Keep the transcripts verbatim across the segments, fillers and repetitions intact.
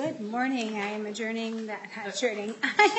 Good morning. I am adjourning that, adjourning.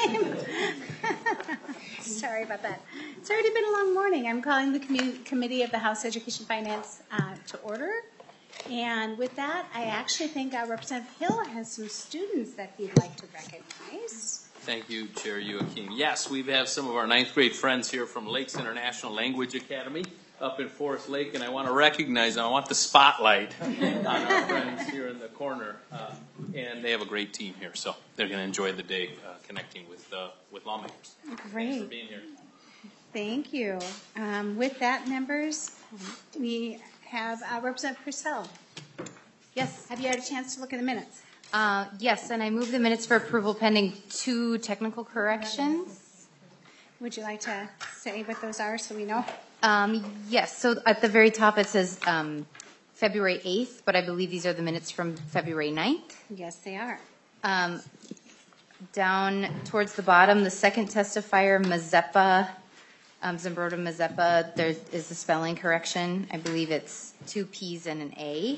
Sorry about that. It's already been a long morning. I'm calling the commu- Committee of the House Education Finance uh, to order. And with that, I actually think our Representative Hill has some students that he'd like to recognize. Thank you, Chair Joachim. Yes, we have some of our ninth grade friends here from Lakes International Language Academy up in Forest Lake, and I want to recognize them. I want the spotlight on our friends here in the corner. Uh, and they have a great team here, so they're going to enjoy the day uh, connecting with uh, with lawmakers. Great. Thanks for being here. Thank you. Um, with that, members, we have uh, Representative Purcell. Yes. Have you had a chance to look at the minutes? Uh, yes, and I move the minutes for approval pending two technical corrections. Would you like to say what those are so we know? Um, yes, so at the very top it says um, February eighth, but I believe these are the minutes from February ninth. Yes, they are. Um, down towards the bottom, the second testifier, Mazeppa, um, Zambroda Mazeppa, there is the spelling correction. I believe it's two P's and an A.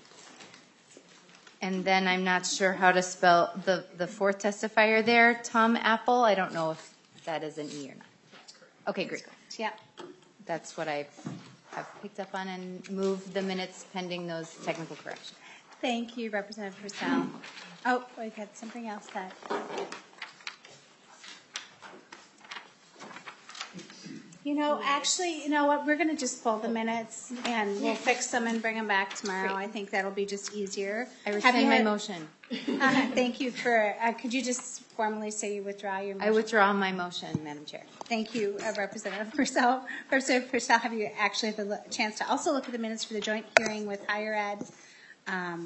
And then I'm not sure how to spell the, the fourth testifier there, Tom Apple. I don't know if that is an E or not. Okay, great. Yeah. That's what I've, I've picked up on and moved the minutes pending those technical corrections. Thank you, Representative Purcell. Oh, we got something else that. You know, actually, you know what? We're going to just pull the minutes and we'll fix them and bring them back tomorrow. Great. I think that'll be just easier. I rescind my motion. Uh, thank you for. Uh, could you just formally say you withdraw your motion? I withdraw my motion, Madam Chair. Thank you, uh, Representative Purcell. Representative Purcell, have you actually had the chance to also look at the minutes for the joint hearing with Higher Ed? Um,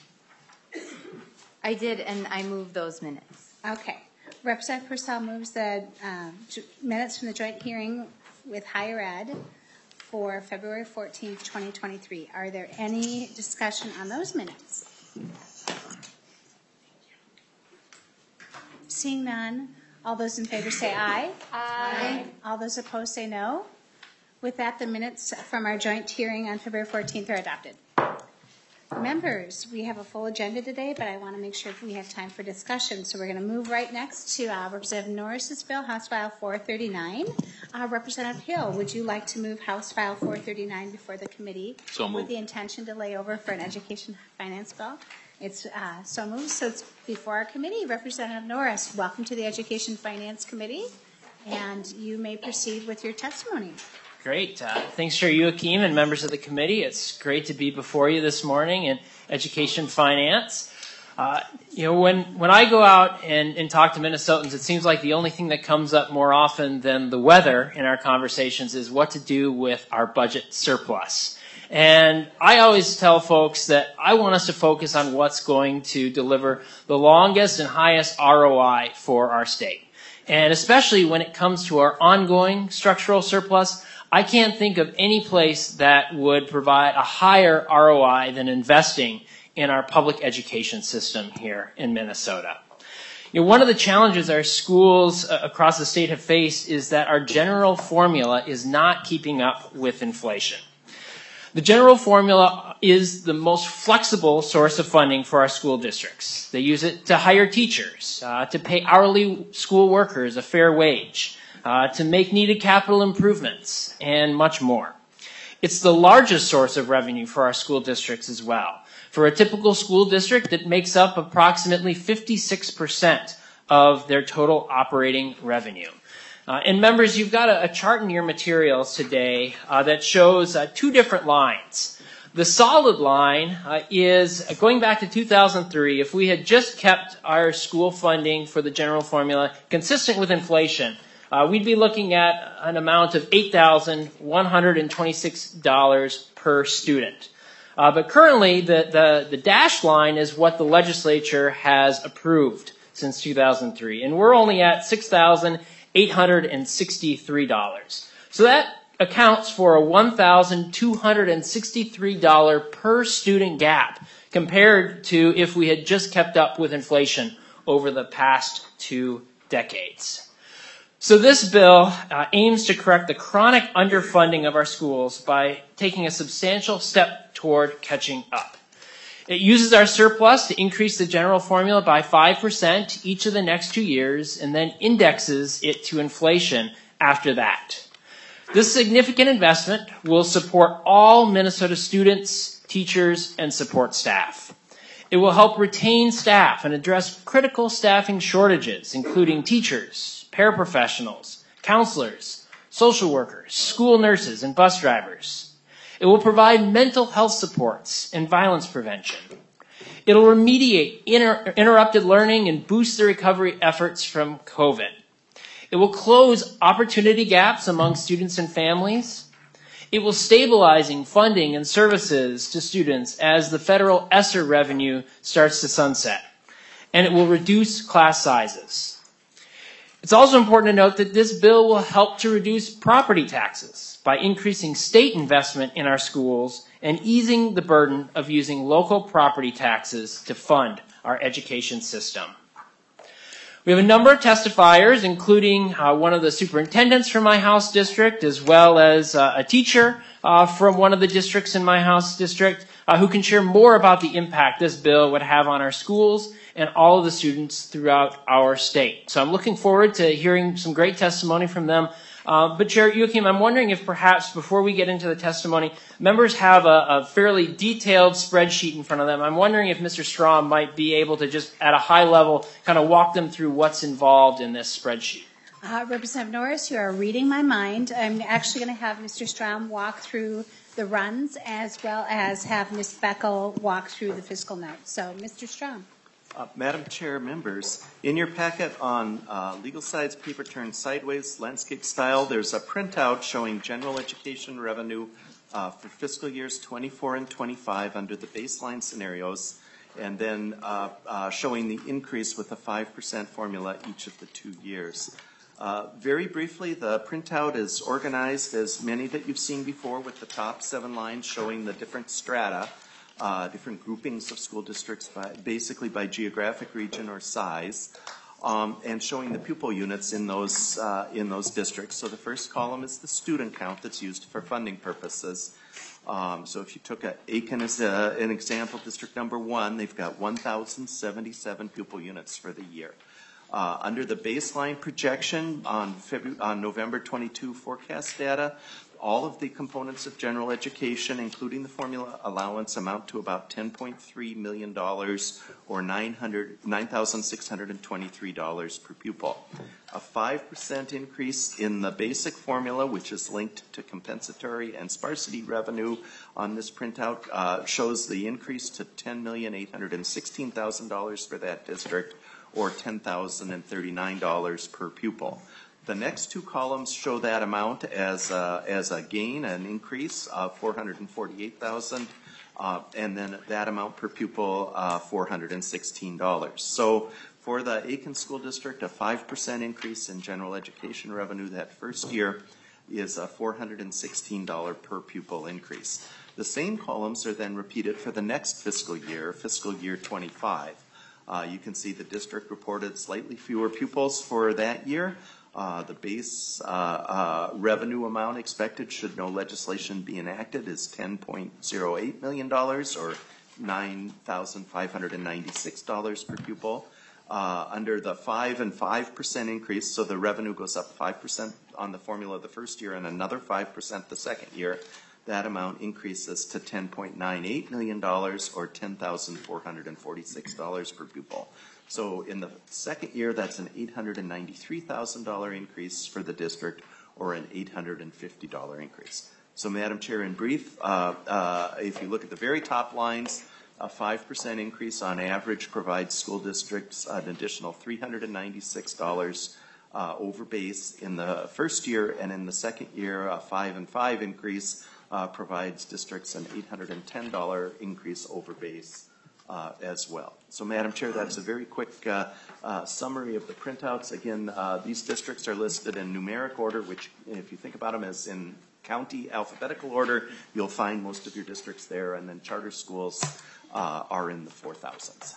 I did, and I moved those minutes. okay. Representative Purcell moves the uh, minutes from the joint hearing with Higher Ed for February fourteenth, twenty twenty-three. Are there any discussion on those minutes? Seeing none, all those in favor say aye. Aye. All those opposed say no. With that, the minutes from our joint hearing on February fourteenth are adopted. Members, we have a full agenda today, but I want to make sure we have time for discussion. So we're going to move right next to uh, Representative Norris's bill, House File four thirty-nine. Uh, Representative Hill, would you like to move House File four thirty-nine before the committee? So moved. With the intention to lay over for an education finance bill? It's uh, so moved. So it's before our committee. Representative Norris, welcome to the Education Finance Committee, and you may proceed with your testimony. Great. Uh, thanks, Chair Joachim and members of the committee. It's great to be before you this morning in Education Finance. Uh, you know, when, when I go out and, and talk to Minnesotans, it seems like the only thing that comes up more often than the weather in our conversations is what to do with our budget surplus. And I always tell folks that I want us to focus on what's going to deliver the longest and highest R O I for our state. And especially when it comes to our ongoing structural surplus, I can't think of any place that would provide a higher R O I than investing in our public education system here in Minnesota. You know, one of the challenges our schools uh, across the state have faced is that our general formula is not keeping up with inflation. The general formula is the most flexible source of funding for our school districts. They use it to hire teachers, uh, to pay hourly school workers a fair wage, Uh, to make needed capital improvements, and much more. It's the largest source of revenue for our school districts as well. For a typical school district, it makes up approximately fifty-six percent of their total operating revenue. Uh, and members, you've got a, a chart in your materials today uh, that shows uh, two different lines. The solid line uh, is, uh, going back to two thousand three, if we had just kept our school funding for the general formula consistent with inflation, Uh, we'd be looking at an amount of eight thousand one hundred twenty-six dollars per student. Uh, but currently, the, the, the dashed line is what the legislature has approved since two thousand three. And we're only at six thousand eight hundred sixty-three dollars. So that accounts for a one thousand two hundred sixty-three dollars per student gap compared to if we had just kept up with inflation over the past two decades. So this bill uh, aims to correct the chronic underfunding of our schools by taking a substantial step toward catching up. It uses our surplus to increase the general formula by five percent each of the next two years and then indexes it to inflation after that. This significant investment will support all Minnesota students, teachers, and support staff. It will help retain staff and address critical staffing shortages, including teachers, paraprofessionals, counselors, social workers, school nurses, and bus drivers. It will provide mental health supports and violence prevention. It'll remediate inter- interrupted learning and boost the recovery efforts from COVID. It will close opportunity gaps among students and families. It will stabilizing funding and services to students as the federal ESSER revenue starts to sunset. And it will reduce class sizes. It's also important to note that this bill will help to reduce property taxes by increasing state investment in our schools and easing the burden of using local property taxes to fund our education system. We have a number of testifiers, including uh, one of the superintendents from my House district, as well as uh, a teacher uh, from one of the districts in my House district, uh, who can share more about the impact this bill would have on our schools and all of the students throughout our state. So I'm looking forward to hearing some great testimony from them. Uh, but Chair Youakim, I'm wondering if perhaps before we get into the testimony, members have a, a fairly detailed spreadsheet in front of them. I'm wondering if Mister Strom might be able to just at a high level kind of walk them through what's involved in this spreadsheet. Uh, Representative Norris, you are reading my mind. I'm actually going to have Mister Strom walk through the runs as well as have Miz Beckel walk through the fiscal notes. So, Mister Strom. Uh, Madam Chair, members, in your packet on uh, legal sides, paper turned sideways, landscape style, there's a printout showing general education revenue uh, for fiscal years twenty-four and twenty-five under the baseline scenarios, and then uh, uh, showing the increase with a five percent formula each of the two years. Uh, very briefly, the printout is organized as many that you've seen before, with the top seven lines showing the different strata. Uh, different groupings of school districts, by, basically by geographic region or size, um, and showing the pupil units in those uh, in those districts. So the first column is the student count that's used for funding purposes. Um, so if you took a, Aiken as a, an example, district number one, they've got one thousand seventy-seven pupil units for the year. Uh, under the baseline projection on, February, on November twenty-two forecast data, all of the components of general education, including the formula allowance, amount to about ten point three million dollars or nine thousand six hundred twenty-three dollars per pupil. A five percent increase in the basic formula, which is linked to compensatory and sparsity revenue on this printout, uh, shows the increase to ten million eight hundred sixteen thousand dollars for that district, or ten thousand thirty-nine dollars per pupil. The next two columns show that amount as a, as a gain, an increase of four hundred forty-eight thousand dollars, uh, and then that amount per pupil, uh, four hundred sixteen dollars. So for the Aiken School District, a five percent increase in general education revenue that first year is a four hundred sixteen dollars per pupil increase. The same columns are then repeated for the next fiscal year, fiscal year twenty-five. Uh, you can see the district reported slightly fewer pupils for that year. Uh, the base uh, uh, revenue amount expected, should no legislation be enacted, is ten point zero eight million dollars, or nine thousand five hundred ninety-six dollars per pupil. Uh, under the five and five percent increase, so the revenue goes up five percent on the formula the first year and another five percent the second year, that amount increases to ten point nine eight million dollars, or ten thousand four hundred forty-six dollars per pupil. So in the second year, that's an eight hundred ninety-three thousand dollars increase for the district, or an eight hundred fifty dollars increase. So, Madam Chair, in brief, uh, uh, if you look at the very top lines, a five percent increase on average provides school districts an additional three hundred ninety-six dollars uh, over base in the first year, and in the second year, a five and five increase uh, provides districts an eight hundred ten dollars increase over base uh, as well. So, Madam Chair, that's a very quick uh, uh, summary of the printouts. Again, uh, these districts are listed in numeric order, which, if you think about them as in county alphabetical order, you'll find most of your districts there, and then charter schools uh, are in the four thousands.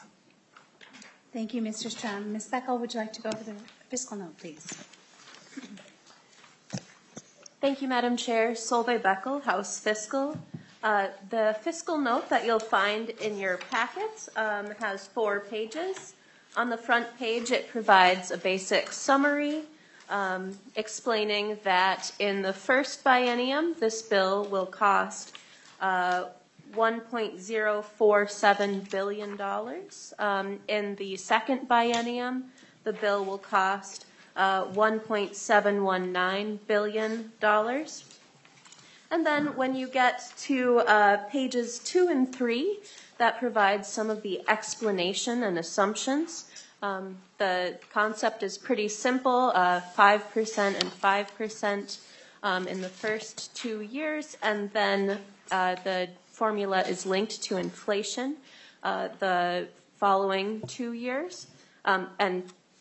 Thank you, Mister Strom. Miz Beckel, would you like to go over the fiscal note, please? Thank you, Madam Chair. Solveig Beckel, House Fiscal. Uh, the fiscal note that you'll find in your packets um, has four pages. On the front page, it provides a basic summary um, explaining that in the first biennium, this bill will cost uh, one point zero four seven billion dollars. Um, in the second biennium, the bill will cost uh, one point seven one nine billion dollars. And then when you get to uh, pages two and three, that provides some of the explanation and assumptions. Um, the concept is pretty simple, uh, five percent and five percent um, in the first two years, and then uh, the formula is linked to inflation uh, the following two years, um, and,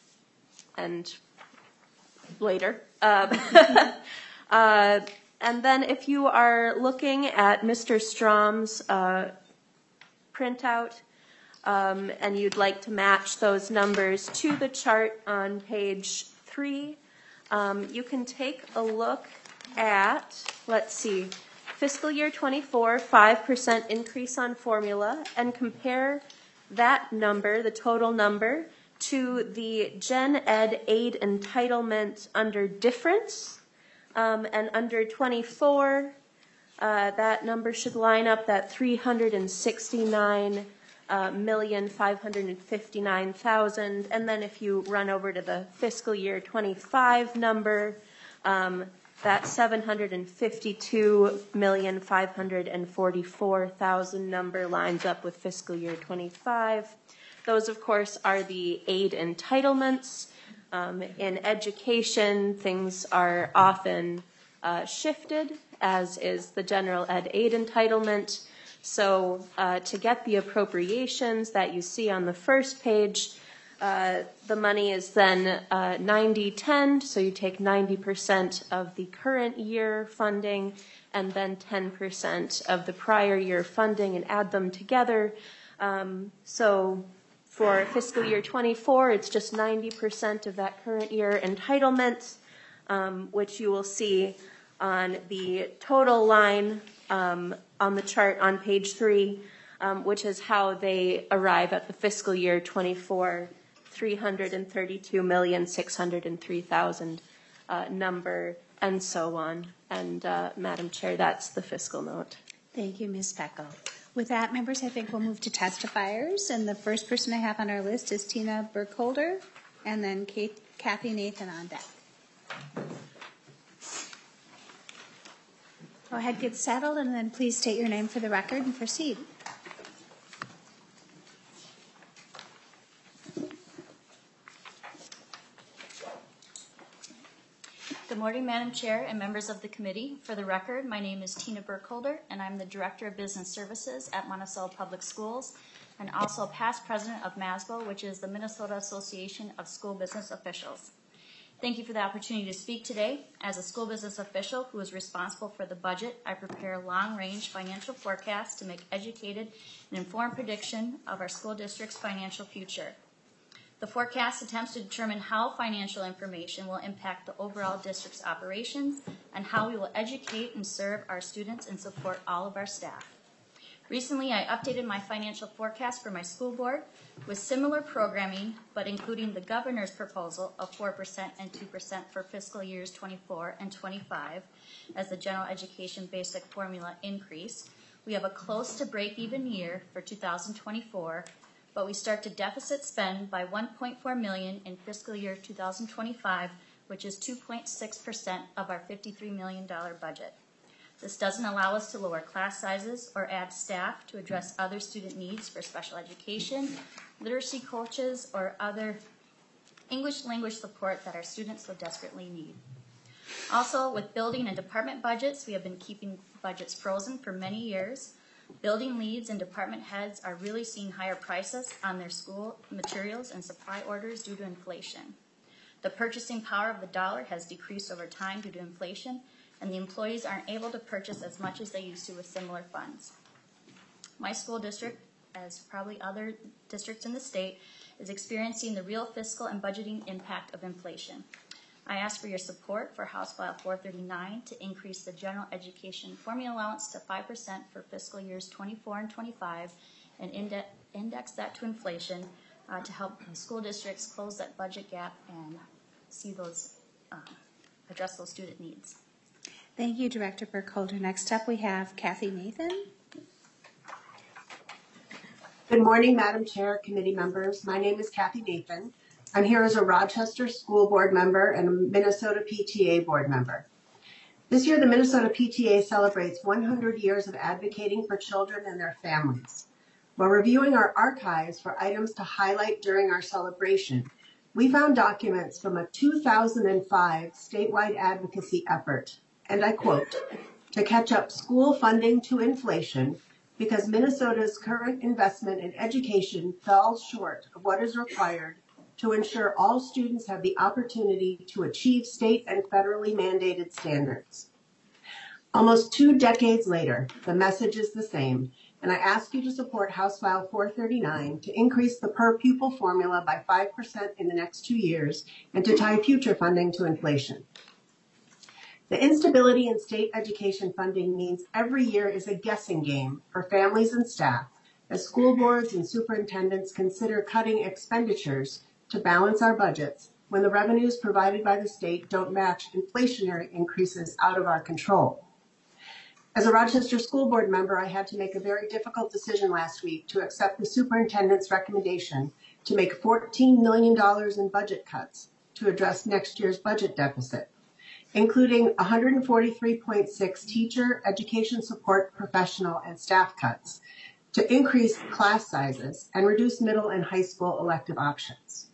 and later. Uh, uh, And then if you are looking at Mister Strom's uh, printout um, and you'd like to match those numbers to the chart on page three, um, you can take a look at, let's see, fiscal year twenty-four, five percent increase on formula, and compare that number, the total number, to the Gen Ed aid entitlement under difference. Um, and under twenty-four, uh, that number should line up at three hundred sixty-nine million five hundred fifty-nine thousand. And then if you run over to the fiscal year twenty-five number, um, that seven hundred fifty-two million five hundred forty-four thousand number lines up with fiscal year twenty-five. Those, of course, are the aid entitlements. Um, in education, things are often uh, shifted, as is the general ed aid entitlement. So uh, to get the appropriations that you see on the first page, uh, the money is then uh, ninety ten, so you take ninety percent of the current year funding and then ten percent of the prior year funding and add them together. Um, so For fiscal year twenty-four, it's just ninety percent of that current year entitlement, um, which you will see on the total line um, on the chart on page three, um, which is how they arrive at the fiscal year twenty-four, three hundred thirty-two million six hundred three thousand uh, number, and so on. And uh, Madam Chair, that's the fiscal note. Thank you, Miz Pecco. With that, members, I think we'll move to testifiers. And the first person I have on our list is Tina Burkholder, and then Kate, Kathy Nathan on deck. Go ahead, get settled, and then please state your name for the record and proceed. Good morning, Madam Chair and members of the committee. For the record, my name is Tina Burkholder, and I'm the Director of Business Services at Monticello Public Schools, and also a past president of MASBO, which is the Minnesota Association of School Business Officials. Thank you for the opportunity to speak today. As a school business official who is responsible for the budget, I prepare long-range financial forecasts to make educated and informed prediction of our school district's financial future. The forecast attempts to determine how financial information will impact the overall district's operations and how we will educate and serve our students and support all of our staff. Recently, I updated my financial forecast for my school board with similar programming, but including the governor's proposal of four percent and two percent for fiscal years twenty-four and twenty-five as the general education basic formula increase. We have a close to break-even year for two thousand twenty-four, but we start to deficit spend by one point four million dollars in fiscal year two thousand twenty-five, which is two point six percent of our fifty-three million dollars budget. This doesn't allow us to lower class sizes or add staff to address other student needs for special education, literacy coaches, or other English language support that our students so desperately need. Also, with building and department budgets, we have been keeping budgets frozen for many years. Building leads and department heads are really seeing higher prices on their school materials and supply orders due to inflation. The purchasing power of the dollar has decreased over time due to inflation, and the employees aren't able to purchase as much as they used to with similar funds. My school district, as probably other districts in the state, is experiencing the real fiscal and budgeting impact of inflation. I ask for your support for House File four thirty-nine to increase the general education formula allowance to five percent for fiscal years twenty-four and twenty-five and inde- index that to inflation uh, to help school districts close that budget gap and see those, uh, address those student needs. Thank you, Director Burkholder. Next up, we have Kathy Nathan. Good morning, Madam Chair, committee members. My name is Kathy Nathan. I'm here as a Rochester School Board member and a Minnesota P T A board member. This year, the Minnesota P T A celebrates one hundred years of advocating for children and their families. While reviewing our archives for items to highlight during our celebration, we found documents from a two thousand five statewide advocacy effort, and I quote, to catch up school funding to inflation because Minnesota's current investment in education fell short of what is required to ensure all students have the opportunity to achieve state and federally mandated standards. Almost two decades later, the message is the same, and I ask you to support House File four thirty-nine to increase the per pupil formula by five percent in the next two years and to tie future funding to inflation. The instability in state education funding means every year is a guessing game for families and staff as school boards and superintendents consider cutting expenditures to balance our budgets when the revenues provided by the state don't match inflationary increases out of our control. As a Rochester School Board member, I had to make a very difficult decision last week to accept the superintendent's recommendation to make fourteen million dollars in budget cuts to address next year's budget deficit, including one hundred forty-three point six teacher, education support professional, and staff cuts to increase class sizes and reduce middle and high school elective options.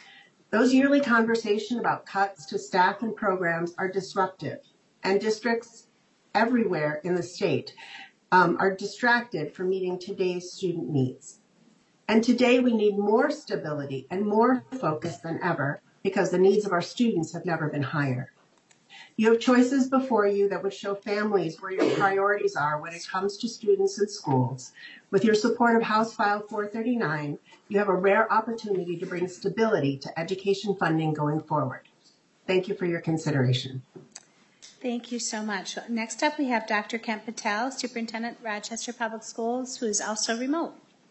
Those yearly conversations about cuts to staff and programs are disruptive, and districts everywhere in the state um, are distracted from meeting today's student needs. And today we need more stability and more focus than ever because the needs of our students have never been higher. You have choices before you that would show families where your priorities are when it comes to students and schools. With your support of House File four thirty-nine, you have a rare opportunity to bring stability to education funding going forward. Thank you for your consideration. Thank you so much. Next up, we have Doctor Kent Patel, Superintendent, Rochester Public Schools, who is also remote.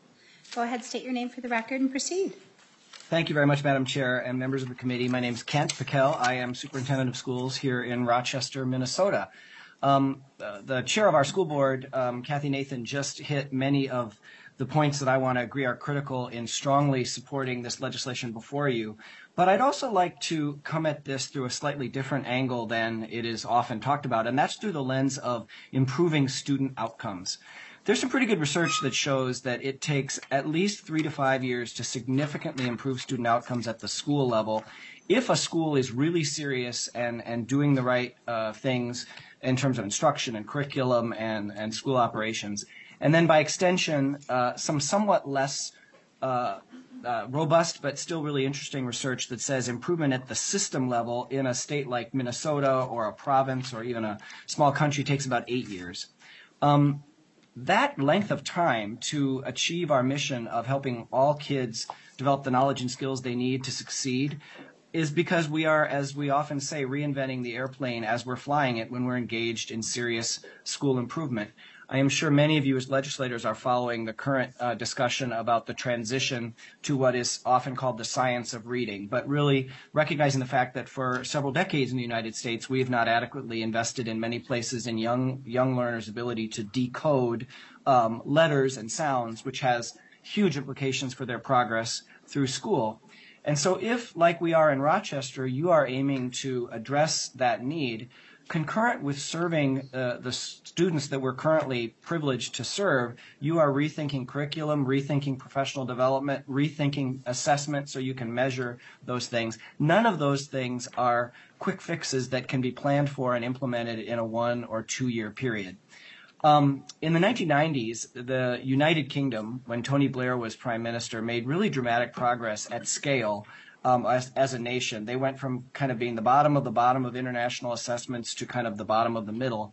Go ahead, state your name for the record and proceed. Thank you very much, Madam Chair and members of the committee. My name is Kent Pakel. I am Superintendent of Schools here in Rochester, Minnesota. Um, uh, the chair of our school board, um, Kathy Nathan, just hit many of the points that I want to agree are critical in strongly supporting this legislation before you. But I'd also like to come at this through a slightly different angle than it is often talked about, and that's through the lens of improving student outcomes. There's some pretty good research that shows that it takes at least three to five years to significantly improve student outcomes at the school level if a school is really serious and, and doing the right uh, things in terms of instruction and curriculum and, and school operations. And then by extension, uh, some somewhat less uh, uh, robust but still really interesting research that says improvement at the system level in a state like Minnesota or a province or even a small country takes about eight years. Um, That length of time to achieve our mission of helping all kids develop the knowledge and skills they need to succeed is because we are, as we often say, reinventing the airplane as we're flying it when we're engaged in serious school improvement. I am sure many of you as legislators are following the current uh, discussion about the transition to what is often called the science of reading, but really recognizing the fact that for several decades in the United States, we have not adequately invested in many places in young, young learners' ability to decode um, letters and sounds, which has huge implications for their progress through school. And so if, like we are in Rochester, you are aiming to address that need, concurrent with serving uh, the students that we're currently privileged to serve, you are rethinking curriculum, rethinking professional development, rethinking assessment so you can measure those things. None of those things are quick fixes that can be planned for and implemented in a one or two year period. Um, in the nineteen nineties, the United Kingdom, when Tony Blair was prime minister, made really dramatic progress at scale Um, as, as a nation. They went from kind of being the bottom of the bottom of international assessments to kind of the bottom of the middle.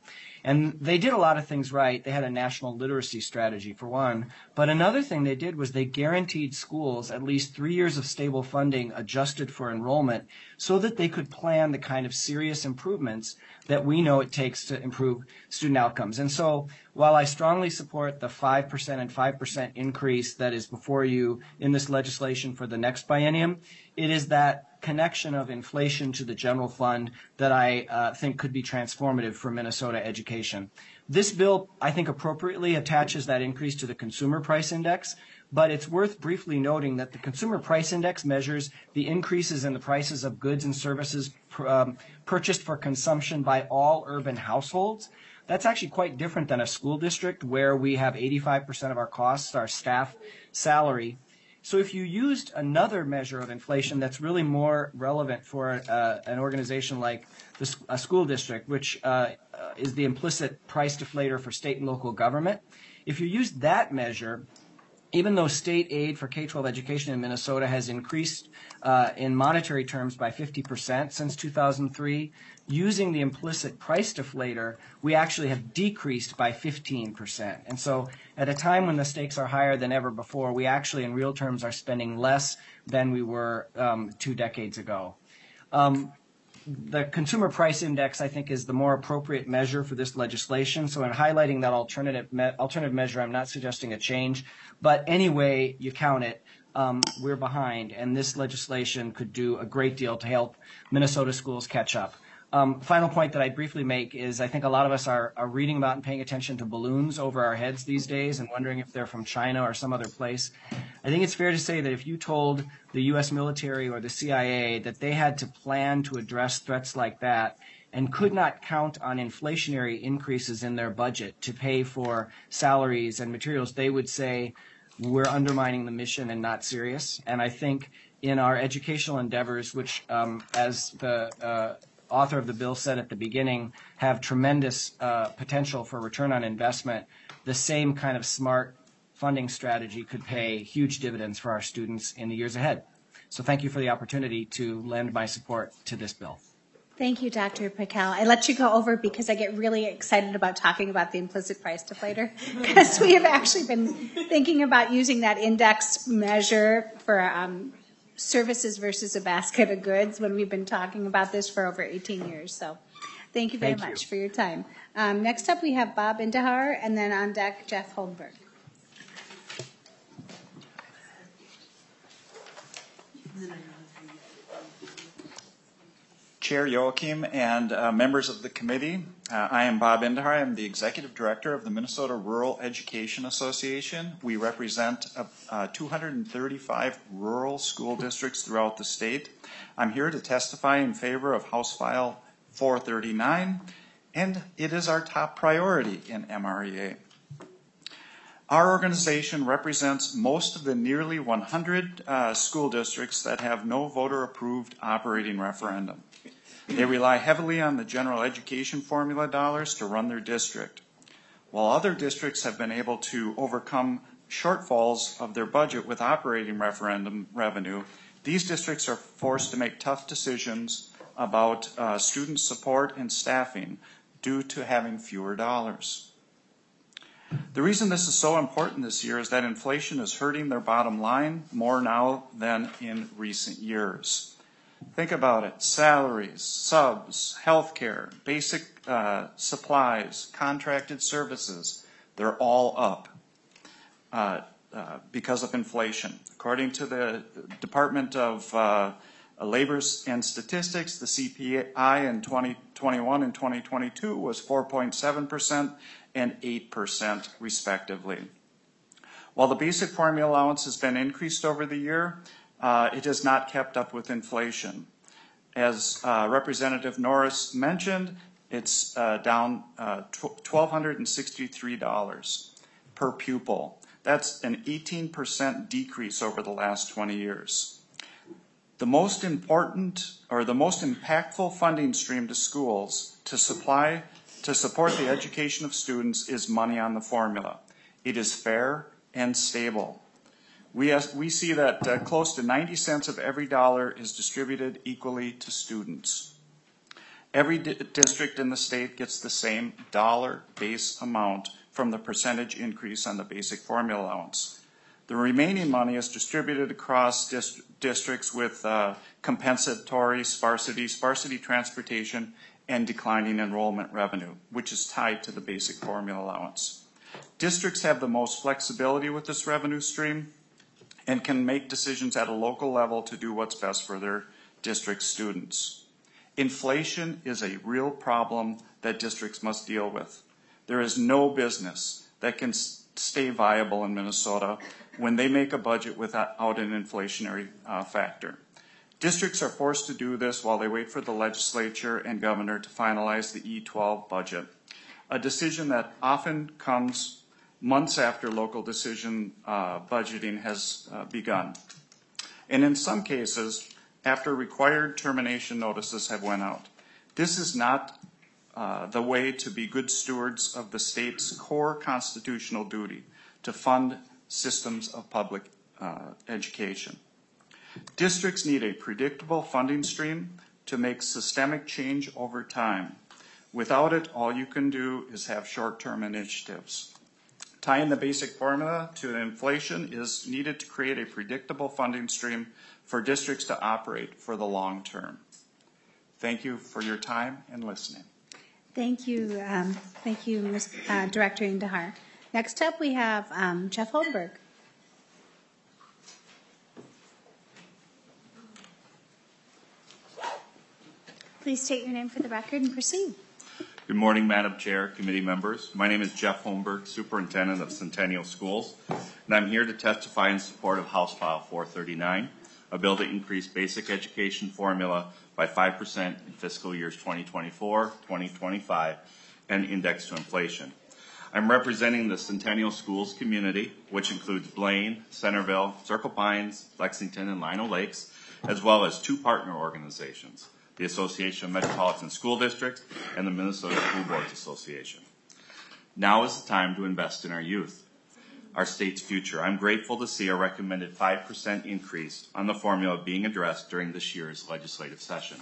And they did a lot of things right. They had a national literacy strategy, for one. But another thing they did was they guaranteed schools at least three years of stable funding adjusted for enrollment so that they could plan the kind of serious improvements that we know it takes to improve student outcomes. And so while I strongly support the five percent and five percent increase that is before you in this legislation for the next biennium, it is that connection of inflation to the general fund that I uh, think could be transformative for Minnesota education. This bill, I think, appropriately attaches that increase to the Consumer Price Index, but it's worth briefly noting that the Consumer Price Index measures the increases in the prices of goods and services um, purchased for consumption by all urban households. That's actually quite different than a school district where we have eighty-five percent of our costs, our staff salary. So if you used another measure of inflation that's really more relevant for uh, an organization like the, a school district, which uh, uh, is the implicit price deflator for state and local government, if you use that measure, even though state aid for K twelve education in Minnesota has increased uh, in monetary terms by fifty percent since two thousand three, using the implicit price deflator, we actually have decreased by fifteen percent. And so at a time when the stakes are higher than ever before, we actually in real terms are spending less than we were um, two decades ago. Um, The Consumer Price Index, I think, is the more appropriate measure for this legislation. So in highlighting that alternative me- alternative measure, I'm not suggesting a change. But any way you count it, um, we're behind. And this legislation could do a great deal to help Minnesota schools catch up. Um, final point that I briefly make is I think a lot of us are, are reading about and paying attention to balloons over our heads these days and wondering if they're from China or some other place. I think it's fair to say that if you told the U S military or the C I A that they had to plan to address threats like that and could not count on inflationary increases in their budget to pay for salaries and materials, they would say, we're undermining the mission and not serious. And I think in our educational endeavors, which um, as the uh, author of the bill said at the beginning, have tremendous uh, potential for return on investment, the same kind of smart funding strategy could pay huge dividends for our students in the years ahead. So thank you for the opportunity to lend my support to this bill. Thank you, Doctor Pickell. I let you go over because I get really excited about talking about the implicit price deflator because we have actually been thinking about using that index measure for um, services versus a basket of goods when we've been talking about this for over eighteen years. So thank you very Thank much you. for your time. Um, next up, we have Bob Indahar, and then on deck, Jeff Holmberg. Chair Joachim and uh, members of the committee, uh, I am Bob Indahar. I'm the Executive Director of the Minnesota Rural Education Association. We represent uh, uh, two hundred thirty-five rural school districts throughout the state. I'm here to testify in favor of House File four thirty-nine, and it is our top priority in M R E A. Our organization represents most of the nearly one hundred uh, school districts that have no voter-approved operating referendum. They rely heavily on the general education formula dollars to run their district. While other districts have been able to overcome shortfalls of their budget with operating referendum revenue, these districts are forced to make tough decisions about uh, student support and staffing due to having fewer dollars. The reason this is so important this year is that inflation is hurting their bottom line more now than in recent years. Think about it. Salaries, subs, healthcare, basic uh, supplies, contracted services, they're all up uh, uh, because of inflation. According to the Department of uh, Labor and Statistics, the C P I in twenty twenty-one and twenty twenty-two was four point seven percent and eight percent respectively. While the basic formula allowance has been increased over the year, uh, it has not kept up with inflation. As uh, Representative Norris mentioned, it's uh, down uh, one thousand two hundred sixty-three dollars per pupil. That's an eighteen percent decrease over the last twenty years. The most important or the most impactful funding stream to schools to supply to support the education of students is money on the formula. It is fair and stable. We, has, we see that uh, close to ninety cents of every dollar is distributed equally to students. Every di- district in the state gets the same dollar base amount from the percentage increase on the basic formula allowance. The remaining money is distributed across dist- districts with uh, compensatory sparsity, sparsity transportation, and declining enrollment revenue, which is tied to the basic formula allowance. Districts have the most flexibility with this revenue stream and can make decisions at a local level to do what's best for their district students. Inflation is a real problem that districts must deal with. There is no business that can s- stay viable in Minnesota when they make a budget without an inflationary uh, factor. Districts are forced to do this while they wait for the legislature and governor to finalize the E twelve budget, a decision that often comes months after local decision uh, budgeting has uh, begun. And in some cases, after required termination notices have went out. This is not uh, the way to be good stewards of the state's core constitutional duty to fund systems of public uh, education. Districts need a predictable funding stream to make systemic change over time. Without it, all you can do is have short-term initiatives. Tying the basic formula to inflation is needed to create a predictable funding stream for districts to operate for the long term. Thank you for your time and listening. Thank you, um, thank you, Miz Uh, Director Indahar. Next up, we have um, Jeff Holmberg. Please state your name for the record and proceed. Good morning, Madam Chair, committee members. My name is Jeff Holmberg, Superintendent of Centennial Schools, and I'm here to testify in support of House File four thirty-nine, a bill to increase basic education formula by five percent in fiscal years twenty twenty-four, twenty twenty-five, and index to inflation. I'm representing the Centennial Schools community, which includes Blaine, Centerville, Circle Pines, Lexington, and Lino Lakes, as well as two partner organizations, the Association of Metropolitan School Districts and the Minnesota School Boards Association. Now is the time to invest in our youth, our state's future. I'm grateful to see a recommended five percent increase on the formula being addressed during this year's legislative session.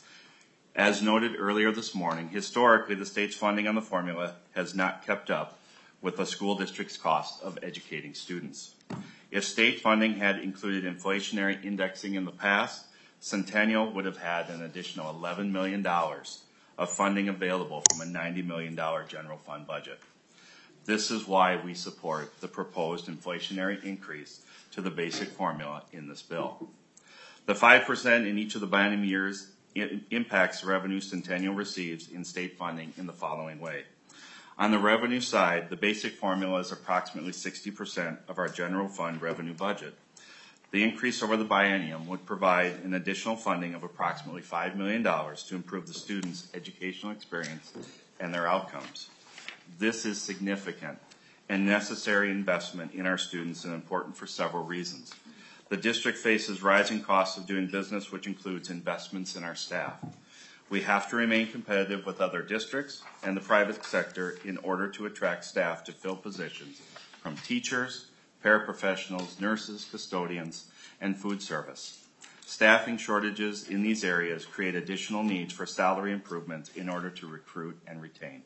As noted earlier this morning, historically the state's funding on the formula has not kept up with the school district's cost of educating students. If state funding had included inflationary indexing in the past, Centennial would have had an additional eleven million dollars of funding available from a ninety million dollars general fund budget. This is why we support the proposed inflationary increase to the basic formula in this bill. The five percent in each of the biennium years impacts the revenue Centennial receives in state funding in the following way. On the revenue side, the basic formula is approximately sixty percent of our general fund revenue budget. The increase over the biennium would provide an additional funding of approximately five million dollars to improve the students' educational experience and their outcomes. This is significant and necessary investment in our students and important for several reasons. The district faces rising costs of doing business, which includes investments in our staff. We have to remain competitive with other districts and the private sector in order to attract staff to fill positions from teachers, paraprofessionals, nurses, custodians, and food service. Staffing shortages in these areas create additional needs for salary improvements in order to recruit and retain.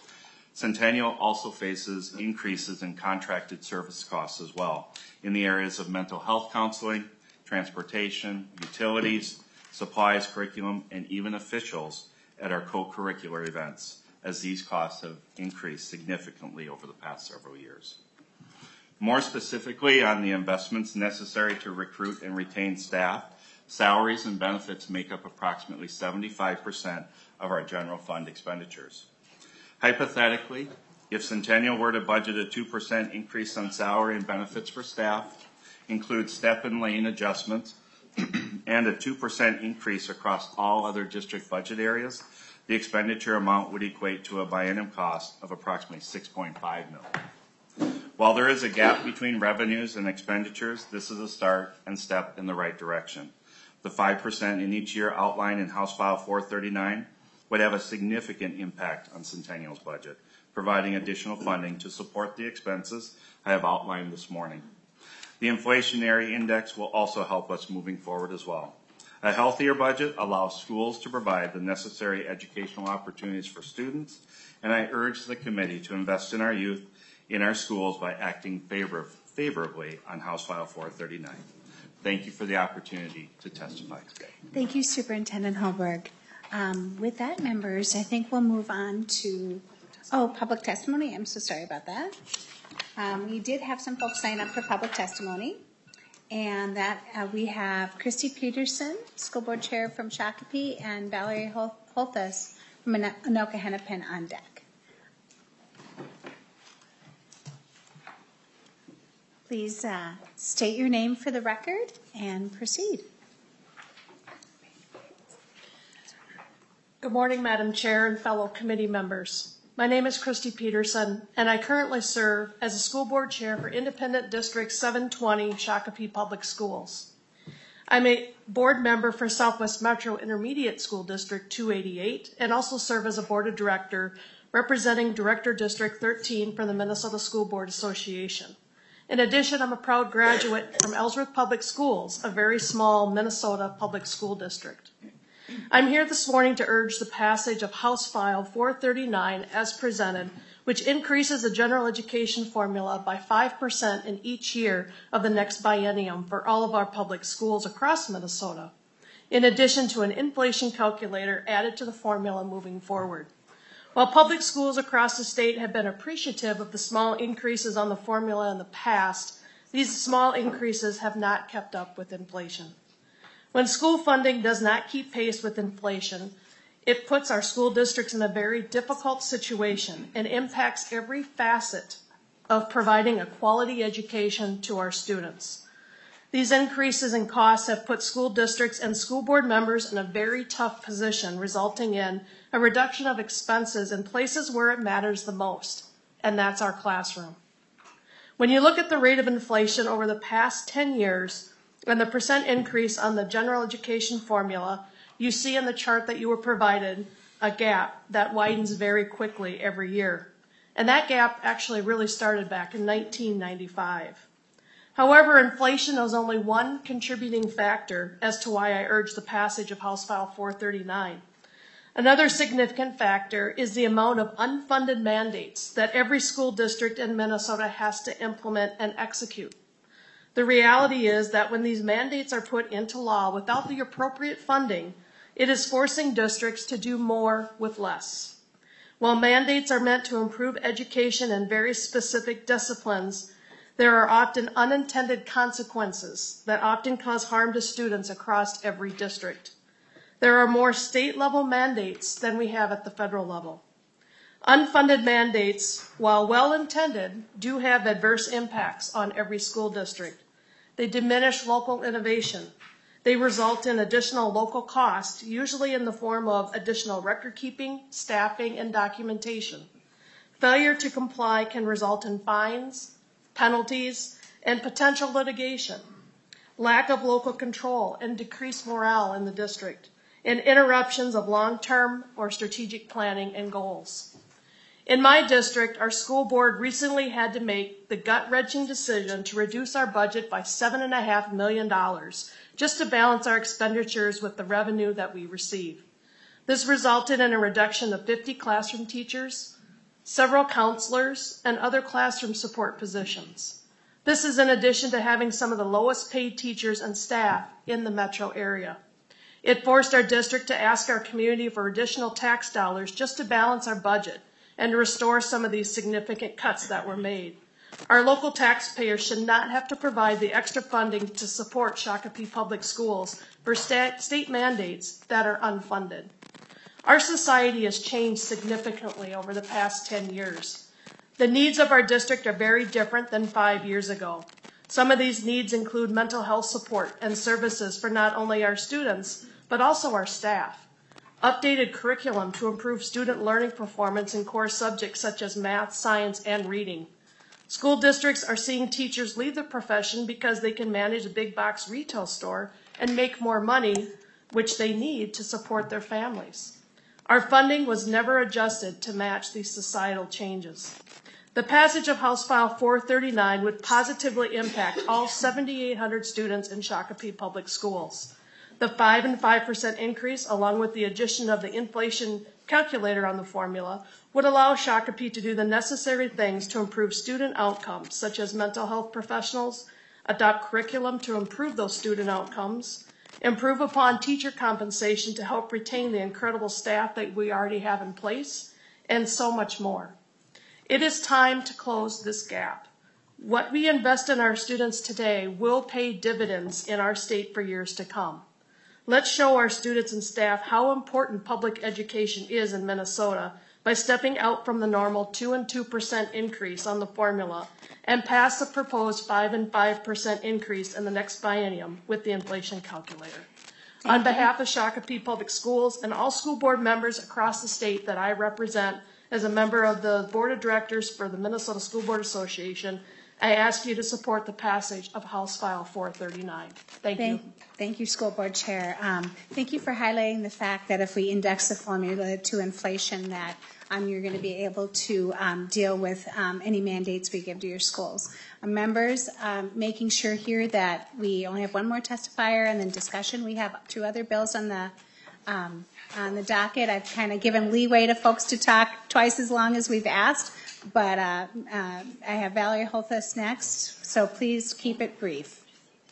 Centennial also faces increases in contracted service costs as well in the areas of mental health counseling, transportation, utilities, supplies, curriculum, and even officials at our co-curricular events, as these costs have increased significantly over the past several years. More specifically on the investments necessary to recruit and retain staff, salaries and benefits make up approximately seventy-five percent of our general fund expenditures. Hypothetically, if Centennial were to budget a two percent increase on salary and benefits for staff, include step and lane adjustments, and a two percent increase across all other district budget areas, the expenditure amount would equate to a biennium cost of approximately six point five million dollars. While there is a gap between revenues and expenditures, this is a start and step in the right direction. The five percent in each year outlined in House File four thirty-nine would have a significant impact on Centennial's budget, providing additional funding to support the expenses I have outlined this morning. The inflationary index will also help us moving forward as well. A healthier budget allows schools to provide the necessary educational opportunities for students, and I urge the committee to invest in our youth in our schools by acting favor favorably on House File four thirty-nine. Thank you for the opportunity to testify today. Thank you, Superintendent Holberg. Um, with that, members, I think we'll move on to, oh, public testimony. I'm so sorry about that. Um, we did have some folks sign up for public testimony. And that uh, we have Christy Peterson, School Board Chair from Shakopee, and Valerie Hol- Holthus from Ano- Anoka Hennepin on deck. Please uh, state your name for the record and proceed. Good morning, Madam Chair and fellow committee members. My name is Christy Peterson, and I currently serve as a school board chair for Independent District seven twenty Shakopee Public Schools. I'm a board member for Southwest Metro Intermediate School District two eighty-eight and also serve as a board of director representing Director District thirteen for the Minnesota School Board Association. In addition, I'm a proud graduate from Ellsworth Public Schools, a very small Minnesota public school district. I'm here this morning to urge the passage of House File four thirty-nine as presented, which increases the general education formula by five percent in each year of the next biennium for all of our public schools across Minnesota, in addition to an inflation calculator added to the formula moving forward. While public schools across the state have been appreciative of the small increases on the formula in the past, these small increases have not kept up with inflation. When school funding does not keep pace with inflation, it puts our school districts in a very difficult situation and impacts every facet of providing a quality education to our students. These increases in costs have put school districts and school board members in a very tough position, resulting in a reduction of expenses in places where it matters the most, and that's our classroom. When you look at the rate of inflation over the past ten years, and the percent increase on the general education formula, you see in the chart that you were provided a gap that widens very quickly every year. And that gap actually really started back in nineteen ninety-five. However, inflation is only one contributing factor as to why I urge the passage of House File four thirty-nine. Another significant factor is the amount of unfunded mandates that every school district in Minnesota has to implement and execute. The reality is that when these mandates are put into law without the appropriate funding, it is forcing districts to do more with less. While mandates are meant to improve education in very specific disciplines, there are often unintended consequences that often cause harm to students across every district. There are more state-level mandates than we have at the federal level. Unfunded mandates, while well-intended, do have adverse impacts on every school district. They diminish local innovation. They result in additional local cost, usually in the form of additional record keeping, staffing, and documentation. Failure to comply can result in fines, penalties, and potential litigation. Lack of local control and decreased morale in the district, and interruptions of long-term or strategic planning and goals. In my district, our school board recently had to make the gut-wrenching decision to reduce our budget by seven point five million dollars just to balance our expenditures with the revenue that we receive. This resulted in a reduction of fifty classroom teachers, several counselors, and other classroom support positions. This is in addition to having some of the lowest paid teachers and staff in the metro area. It forced our district to ask our community for additional tax dollars just to balance our budget and to restore some of these significant cuts that were made. Our local taxpayers should not have to provide the extra funding to support Shakopee Public Schools for stat, state mandates that are unfunded. Our society has changed significantly over the past ten years. The needs of our district are very different than five years ago. Some of these needs include mental health support and services for not only our students, but also our staff. Updated curriculum to improve student learning performance in core subjects such as math, science, and reading. School districts are seeing teachers leave the profession because they can manage a big box retail store and make more money, which they need to support their families. Our funding was never adjusted to match these societal changes. The passage of House File four thirty-nine would positively impact all seven thousand eight hundred students in Shakopee Public Schools. The five and five percent increase, along with the addition of the inflation calculator on the formula, would allow Shakopee to do the necessary things to improve student outcomes, such as mental health professionals, adopt curriculum to improve those student outcomes, improve upon teacher compensation to help retain the incredible staff that we already have in place, and so much more. It is time to close this gap. What we invest in our students today will pay dividends in our state for years to come. Let's show our students and staff how important public education is in Minnesota by stepping out from the normal two and two percent increase on the formula and pass the proposed five and five percent increase in the next biennium with the inflation calculator. On behalf of Shakopee Public Schools and all school board members across the state that I represent as a member of the Board of Directors for the Minnesota School Board Association, I ask you to support the passage of House File four thirty-nine. Thank, Thank, you. thank you, School Board Chair. Um, thank you for highlighting the fact that if we index the formula to inflation, that um, you're going to be able to um, deal with um, any mandates we give to your schools. Uh, members, um, making sure here that we only have one more testifier and then discussion. We have two other bills on the um, on the docket. I've kind of given leeway to folks to talk twice as long as we've asked. But uh, uh, I have Valerie Holthus next, so please keep it brief.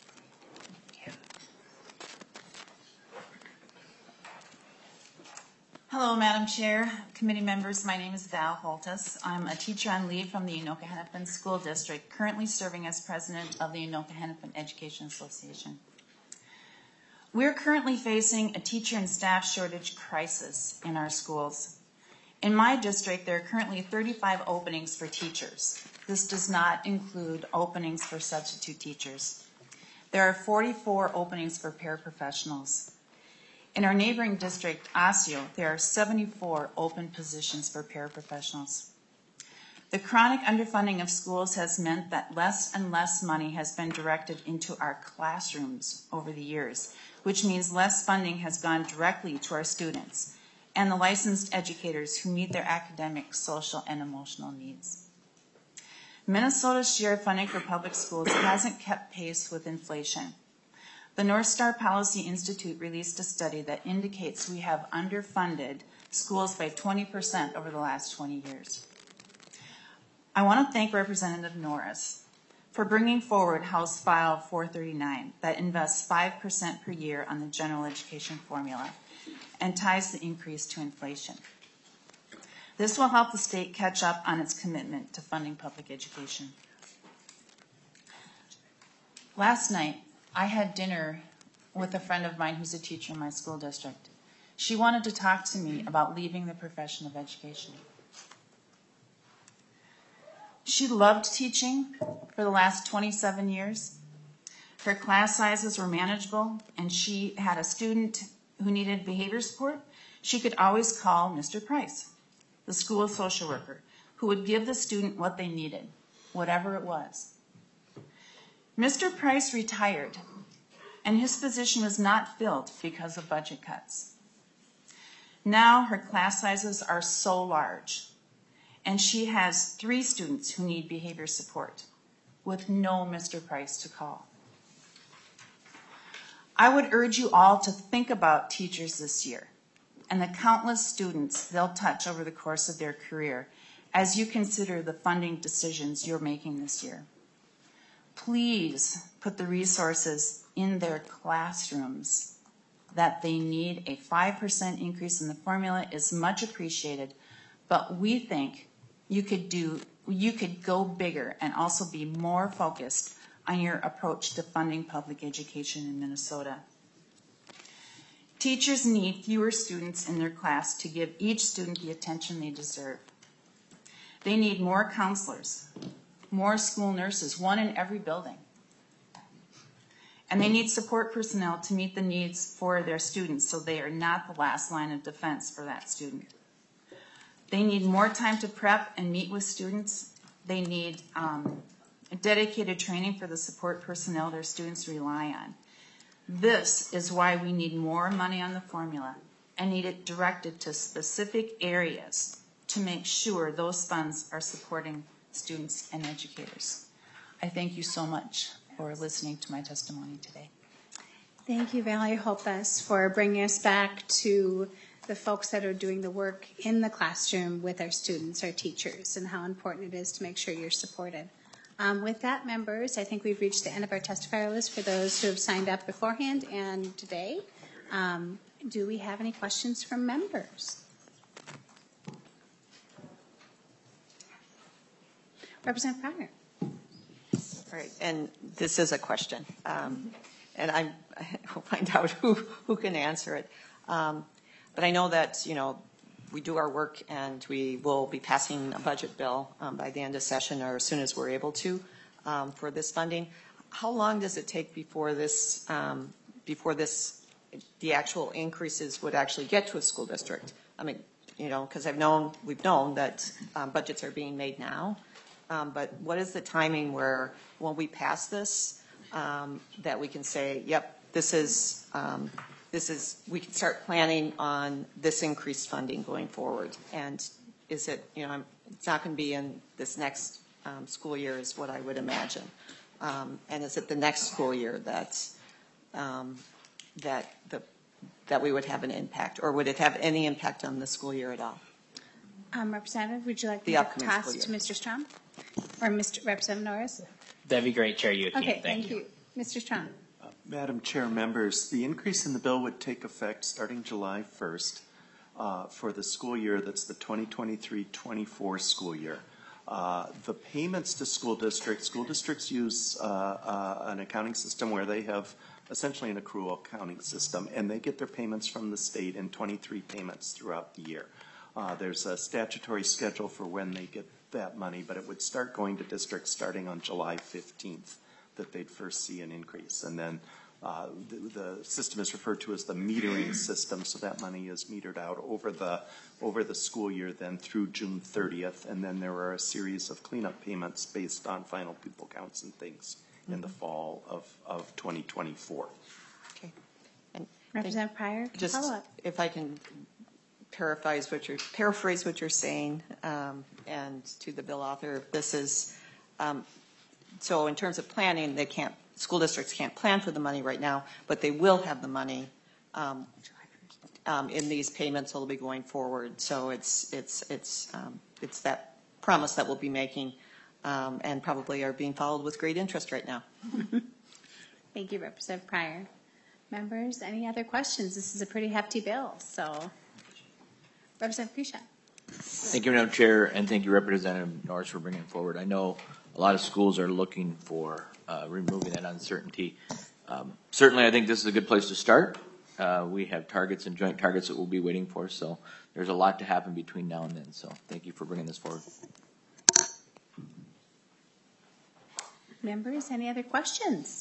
Hello, Madam Chair, committee members. My name is Val Holthus. I'm a teacher on leave from the Anoka-Hennepin School District, currently serving as president of the Anoka-Hennepin Education Association. We're currently facing a teacher and staff shortage crisis in our schools. In my district, there are currently thirty-five openings for teachers. This does not include openings for substitute teachers. There are forty-four openings for paraprofessionals. In our neighboring district, Osseo, there are seventy-four open positions for paraprofessionals. The chronic underfunding of schools has meant that less and less money has been directed into our classrooms over the years, which means less funding has gone directly to our students and the licensed educators who meet their academic, social, and emotional needs. Minnesota's share of funding for public schools hasn't kept pace with inflation. The North Star Policy Institute released a study that indicates we have underfunded schools by twenty percent over the last twenty years. I want to thank Representative Norris for bringing forward House File four thirty-nine that invests five percent per year on the general education formula and ties the increase to inflation. This will help the state catch up on its commitment to funding public education. Last night, I had dinner with a friend of mine who's a teacher in my school district. She wanted to talk to me about leaving the profession of education. She loved teaching for the last twenty-seven years. Her class sizes were manageable, and she had a student who needed behavior support. She could always call Mister Price, the school social worker, who would give the student what they needed, whatever it was. Mister Price retired, and his position was not filled because of budget cuts. Now her class sizes are so large, and she has three students who need behavior support with no Mister Price to call. I would urge you all to think about teachers this year and the countless students they'll touch over the course of their career as you consider the funding decisions you're making this year. Please put the resources in their classrooms that they need. A five percent increase in the formula is much appreciated, but we think you could do, you could go bigger and also be more focused on your approach to funding public education in Minnesota. Teachers need fewer students in their class to give each student the attention they deserve. They need more counselors, more school nurses, one in every building. And they need support personnel to meet the needs for their students so they are not the last line of defense for that student. They need more time to prep and meet with students. They need um, dedicated training for the support personnel their students rely on. This is why we need more money on the formula and need it directed to specific areas to make sure those funds are supporting students and educators. I thank you so much for listening to my testimony today. Thank you, Valerie Holthus, for bringing us back to the folks that are doing the work in the classroom with our students, our teachers, and how important it is to make sure you're supported. Um, with that, members, I think we've reached the end of our testifier list for those who have signed up beforehand and today. Um, do we have any questions from members? Representative Pryor. All right, and this is a question, um, and I'm, I'll find out who, who can answer it. Um, but I know that, you know, we do our work and we will be passing a budget bill um, by the end of session or as soon as we're able to um, for this funding. How long does it take before this, um, before this, the actual increases would actually get to a school district? I mean, you know, because I've known, we've known that um, budgets are being made now. Um, but what is the timing where, when we pass this, um, that we can say, yep, this is, um, this is, we can start planning on this increased funding going forward? And is it, you know, it's not going to be in this next um, school year is what I would imagine. Um, and is it the next school year that, um, that, the, that we would have an impact? Or would it have any impact on the school year at all? Um, Representative, would you like The to upcoming pass school year. to Mister Strom? Or Mister Representative Norris? That'd be great, Chair Yuki. Okay, Thank, thank you. you. Mister Strom? Uh, Madam Chair, members, the increase in the bill would take effect starting July first uh, for the school year that's the twenty twenty-three twenty-four school year. Uh, the payments to school districts, school districts use uh, uh, an accounting system where they have essentially an accrual accounting system, and they get their payments from the state in twenty-three payments throughout the year. Uh, there's a statutory schedule for when they get that money, but it would start going to districts starting on July fifteenth that they'd first see an increase. And then uh, the, the system is referred to as the metering system, so that money is metered out over the over the school year then through June thirtieth, and then there are a series of cleanup payments based on final pupil counts and things mm-hmm. in the fall of, of twenty twenty-four. Okay. And Representative Pryor, just follow up. If I can paraphrase what you're paraphrase what you're saying, um, and to the bill author, this is um, so in terms of planning, they can't school districts can't plan for the money right now, but they will have the money um, um, in these payments that will be going forward. So it's it's it's um, it's that promise that we'll be making, um, and probably are being followed with great interest right now. Thank you, Representative Pryor. Members, any other questions? This is a pretty hefty bill, so. Representative Grisha. Thank you, Madam Chair, and thank you, Representative Norris, for bringing it forward. I know a lot of schools are looking for uh, removing that uncertainty. Um, certainly, I think this is a good place to start. Uh, we have targets and joint targets that we'll be waiting for, so there's a lot to happen between now and then. So thank you for bringing this forward. Members, any other questions?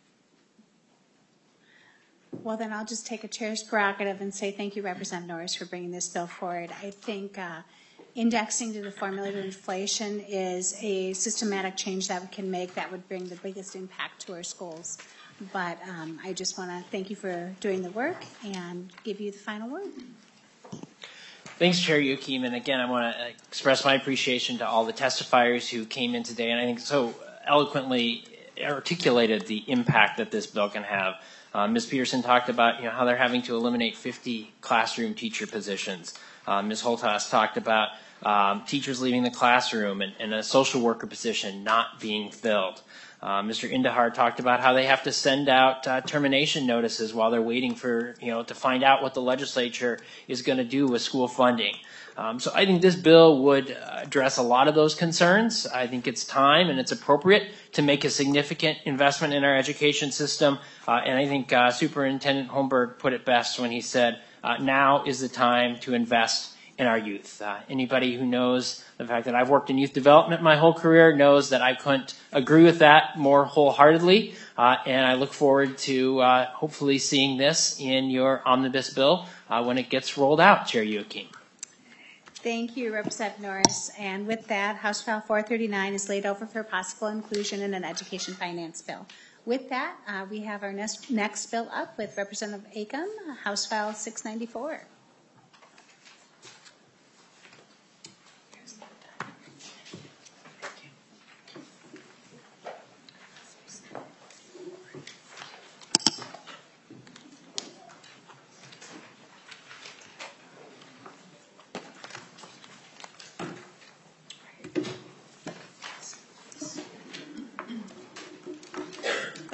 Well, then I'll just take a chair's prerogative and say thank you, Representative Norris, for bringing this bill forward. I think uh, indexing to the formula of inflation is a systematic change that we can make that would bring the biggest impact to our schools. But um, I just want to thank you for doing the work and give you the final word. Thanks, Chair Yukim. And again, I want to express my appreciation to all the testifiers who came in today and I think so eloquently articulated the impact that this bill can have. Uh, Miz Peterson talked about, you know, how they're having to eliminate fifty classroom teacher positions. Uh, Miz Holthus talked about um, teachers leaving the classroom and, and a social worker position not being filled. Uh, Mister Indahar talked about how they have to send out uh, termination notices while they're waiting for, you know, to find out what the legislature is going to do with school funding. Um, so I think this bill would address a lot of those concerns. I think it's time and it's appropriate to make a significant investment in our education system. Uh, and I think uh, Superintendent Holmberg put it best when he said, uh, now is the time to invest in our youth. Uh, anybody who knows the fact that I've worked in youth development my whole career knows that I couldn't agree with that more wholeheartedly. Uh, and I look forward to uh, hopefully seeing this in your omnibus bill uh, when it gets rolled out, Chair Yukim. Thank you, Representative Norris. And with that, House File four thirty-nine is laid over for possible inclusion in an education finance bill. With that, uh, we have our next, next bill up with Representative Acom, House File six ninety-four.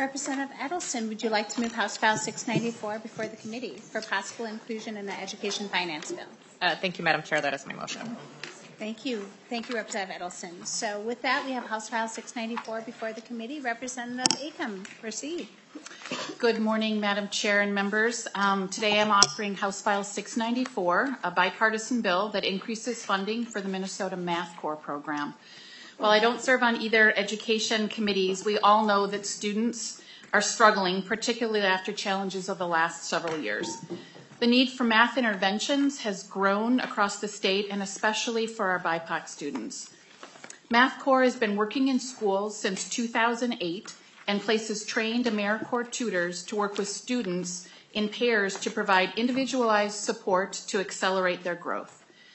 Representative Edelson, would you like to move House File six ninety-four before the committee for possible inclusion in the Education Finance Bill? Uh, thank you, Madam Chair. That is my motion. Thank you. Thank you, Representative Edelson. So with that, we have House File six ninety-four before the committee. Representative Acom, proceed. Good morning, Madam Chair and members. Um, today I'm offering House File six ninety-four, a bipartisan bill that increases funding for the Minnesota Math Corps program. While I don't serve on either education committees, we all know that students are struggling, particularly after challenges of the last several years. The need for math interventions has grown across the state, and especially for our B I P O C students. Math Corps has been working in schools since two thousand eight and places trained AmeriCorps tutors to work with students in pairs to provide individualized support to accelerate their growth.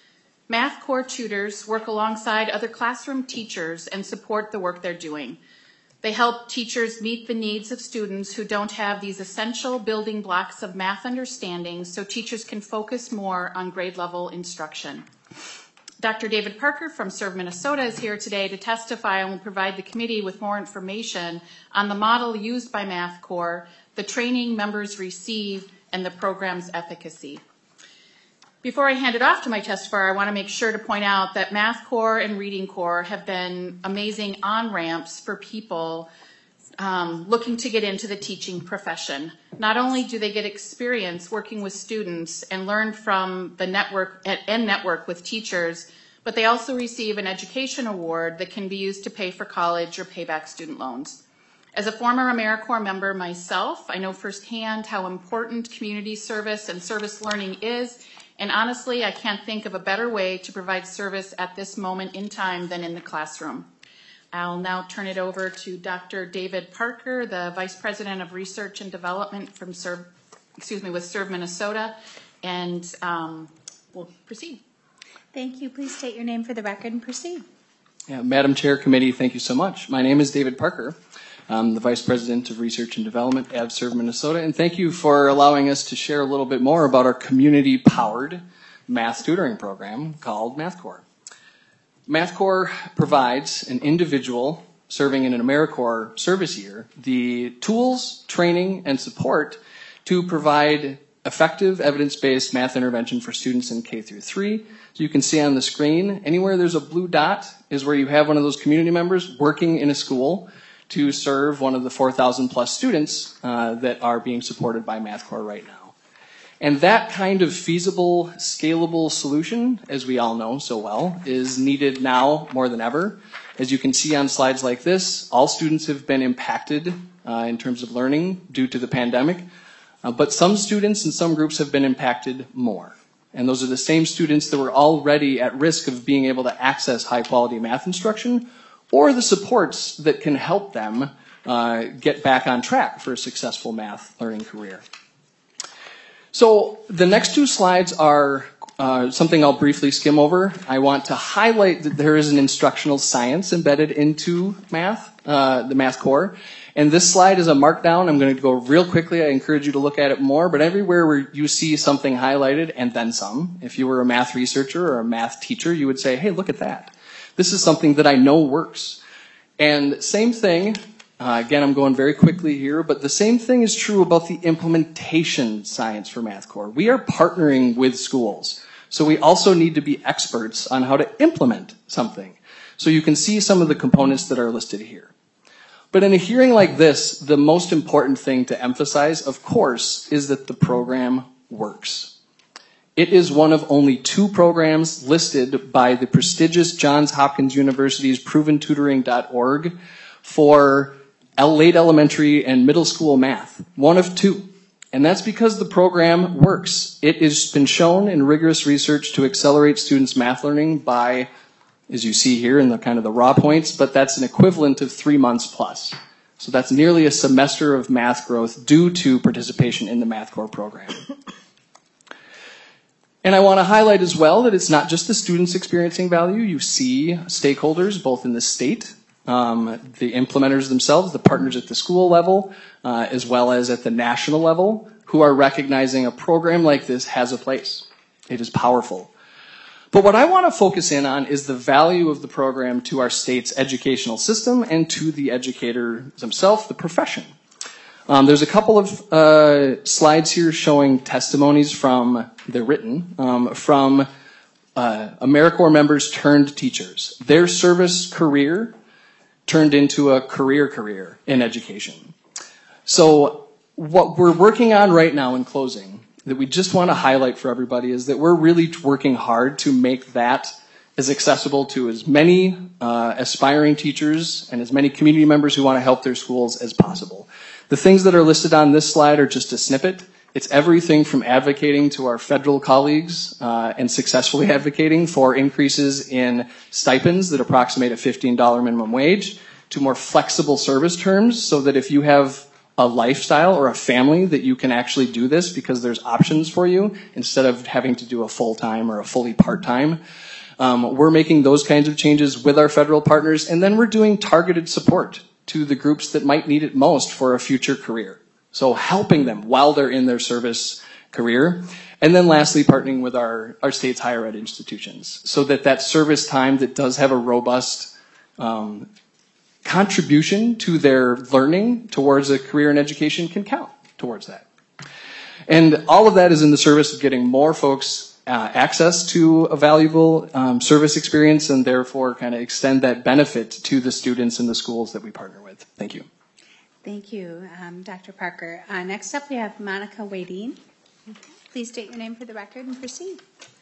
Math Corps tutors work alongside other classroom teachers and support the work they're doing. They help teachers meet the needs of students who don't have these essential building blocks of math understanding, so teachers can focus more on grade level instruction. Doctor David Parker from Serve Minnesota is here today to testify and will provide the committee with more information on the model used by Math Corps, the training members receive, and the program's efficacy. Before I hand it off to my testifier, I want to make sure to point out that Math Corps and Reading Corps have been amazing on-ramps for people um, looking to get into the teaching profession. Not only do they get experience working with students and learn from the network and network with teachers, but they also receive an education award that can be used to pay for college or pay back student loans. As a former AmeriCorps member myself, I know firsthand how important community service and service learning is. And honestly, I can't think of a better way to provide service at this moment in time than in the classroom. I'll now turn it over to Doctor David Parker, the Vice President of Research and Development from Serve, excuse me, with Serve Minnesota, and um, we'll proceed. Thank you. Please state your name for the record and proceed. Yeah, Madam Chair, Committee, thank you so much. My name is David Parker. I'm the Vice President of Research and Development at Serve Minnesota, and thank you for allowing us to share a little bit more about our community-powered math tutoring program called Math Corps. Math Corps provides an individual serving in an AmeriCorps service year the tools, training, and support to provide effective evidence-based math intervention for students in K through three. So you can see on the screen, anywhere there's a blue dot is where you have one of those community members working in a school to serve one of the four thousand plus students uh, that are being supported by Math Corps right now. And that kind of feasible, scalable solution, as we all know so well, is needed now more than ever. As you can see on slides like this, all students have been impacted uh, in terms of learning due to the pandemic, uh, but some students and some groups have been impacted more. And those are the same students that were already at risk of being able to access high-quality math instruction, or the supports that can help them uh, get back on track for a successful math learning career. So the next two slides are uh, something I'll briefly skim over. I want to highlight that there is an instructional science embedded into math, uh, the Math Corps. And this slide is a markdown. I'm going to go real quickly. I encourage you to look at it more, but everywhere where you see something highlighted and then some, if you were a math researcher or a math teacher, you would say, hey, look at that. This is something that I know works. And same thing, uh, again, I'm going very quickly here, but the same thing is true about the implementation science for Math Corps. We are partnering with schools, so we also need to be experts on how to implement something. So you can see some of the components that are listed here. But in a hearing like this, the most important thing to emphasize, of course, is that the program works. It is one of only two programs listed by the prestigious Johns Hopkins University's proven tutoring dot org for late elementary and middle school math. One of two. And that's because the program works. It has been shown in rigorous research to accelerate students' math learning by, as you see here in the kind of the raw points, but that's an equivalent of three months plus. So that's nearly a semester of math growth due to participation in the Math Corps program. And I want to highlight as well that it's not just the students experiencing value. You see stakeholders both in the state, um, the implementers themselves, the partners at the school level, uh, as well as at the national level, who are recognizing a program like this has a place. It is powerful. But what I want to focus in on is the value of the program to our state's educational system and to the educator himself, the profession. Um, there's a couple of uh, slides here showing testimonies from, they're written, um, from uh, AmeriCorps members turned teachers. Their service career turned into a career career in education. So what we're working on right now in closing, that we just want to highlight for everybody, is that we're really working hard to make that as accessible to as many uh, aspiring teachers and as many community members who want to help their schools as possible. The things that are listed on this slide are just a snippet. It's everything from advocating to our federal colleagues uh, and successfully advocating for increases in stipends that approximate a fifteen dollar minimum wage, to more flexible service terms so that if you have a lifestyle or a family that you can actually do this because there's options for you instead of having to do a full-time or a fully part-time. Um, we're making those kinds of changes with our federal partners, and then we're doing targeted support to the groups that might need it most for a future career. So helping them while they're in their service career. And then lastly, partnering with our, our state's higher ed institutions so that that service time that does have a robust um, contribution to their learning towards a career in education can count towards that. And all of that is in the service of getting more folks uh, access to a valuable um, service experience and therefore kind of extend that benefit to the students in the schools that we partner with. Thank you. Thank you, um, Doctor Parker. Uh, next up, we have Monica Wadeen. Please state your name for the record and proceed.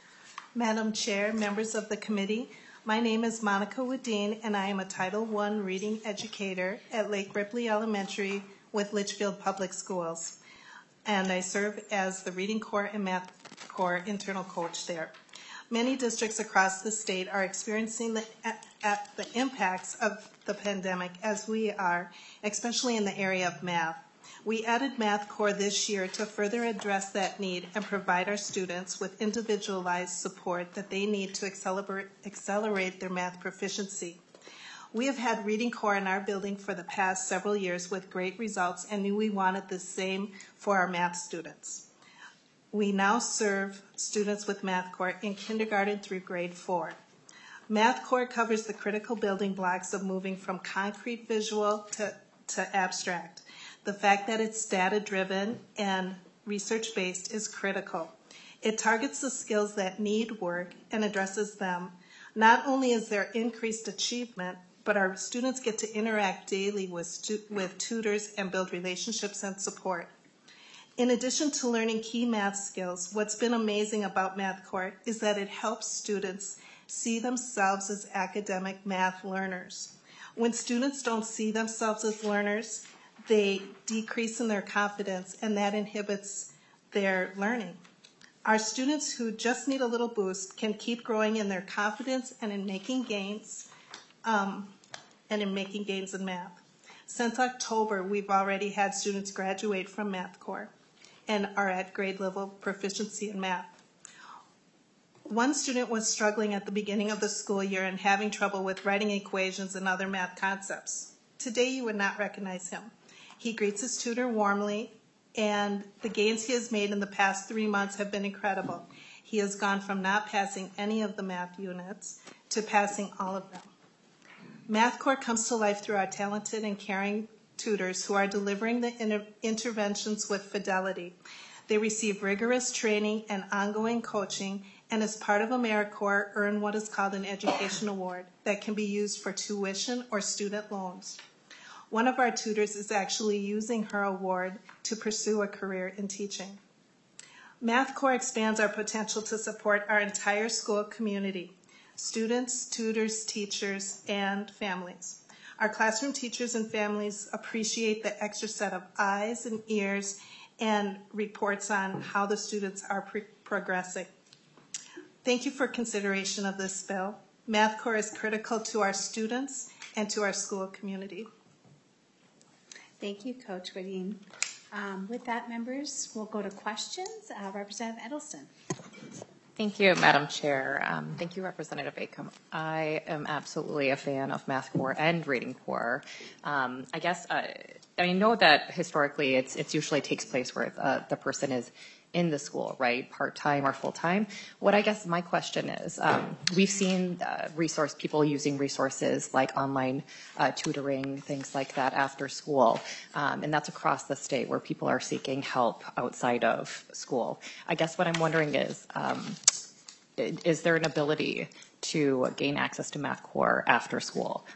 Madam Chair, members of the committee, my name is Monica Wadeen, and I am a Title one reading educator at Lake Ripley Elementary with Litchfield Public Schools. And I serve as the Reading Corps and Math Corps internal coach there. Many districts across the state are experiencing the, at, at the impacts of the pandemic as we are, especially in the area of math. We added Math Corps this year to further address that need and provide our students with individualized support that they need to accelerate, accelerate their math proficiency. We have had Reading Corps in our building for the past several years with great results and knew we wanted the same for our math students. We now serve students with Math Corps in kindergarten through grade four. Math Corps covers the critical building blocks of moving from concrete visual to, to abstract. The fact that it's data-driven and research-based is critical. It targets the skills that need work and addresses them. Not only is there increased achievement, but our students get to interact daily with, stu- with tutors and build relationships and support. In addition to learning key math skills, what's been amazing about Math Corps is that it helps students see themselves as academic math learners. When students don't see themselves as learners, they decrease in their confidence, and that inhibits their learning. Our students who just need a little boost can keep growing in their confidence and in making gains, um, and in making gains in math. Since October, we've already had students graduate from Math Corps and are at grade level proficiency in math. One student was struggling at the beginning of the school year and having trouble with writing equations and other math concepts. Today, you would not recognize him. He greets his tutor warmly, and the gains he has made in the past three months have been incredible. He has gone from not passing any of the math units to passing all of them. Math Corps comes to life through our talented and caring tutors who are delivering the inter- interventions with fidelity. They receive rigorous training and ongoing coaching, and as part of AmeriCorps, earn what is called an education award that can be used for tuition or student loans. One of our tutors is actually using her award to pursue a career in teaching. Math Corps expands our potential to support our entire school community, students, tutors, teachers, and families. Our classroom teachers and families appreciate the extra set of eyes and ears and reports on how the students are pre- progressing. Thank you for consideration of this bill. Math Corps is critical to our students and to our school community. Thank you, Coach Wadeen. Um, with that, members, we'll go to questions. Uh, Representative Edelson. Thank you, Madam Chair. Um, thank you, Representative Acom. I am absolutely a fan of Math Corps and Reading Corps. Um, I guess uh, I know that historically it's it's usually takes place where uh, the person is in the school, right? Part-time or full-time. What I guess my question is, um, we've seen uh, resource people using resources like online uh, tutoring, things like that after school. Um, and that's across the state where people are seeking help outside of school. I guess what I'm wondering is, um, is there an ability to gain access to MathCore after school?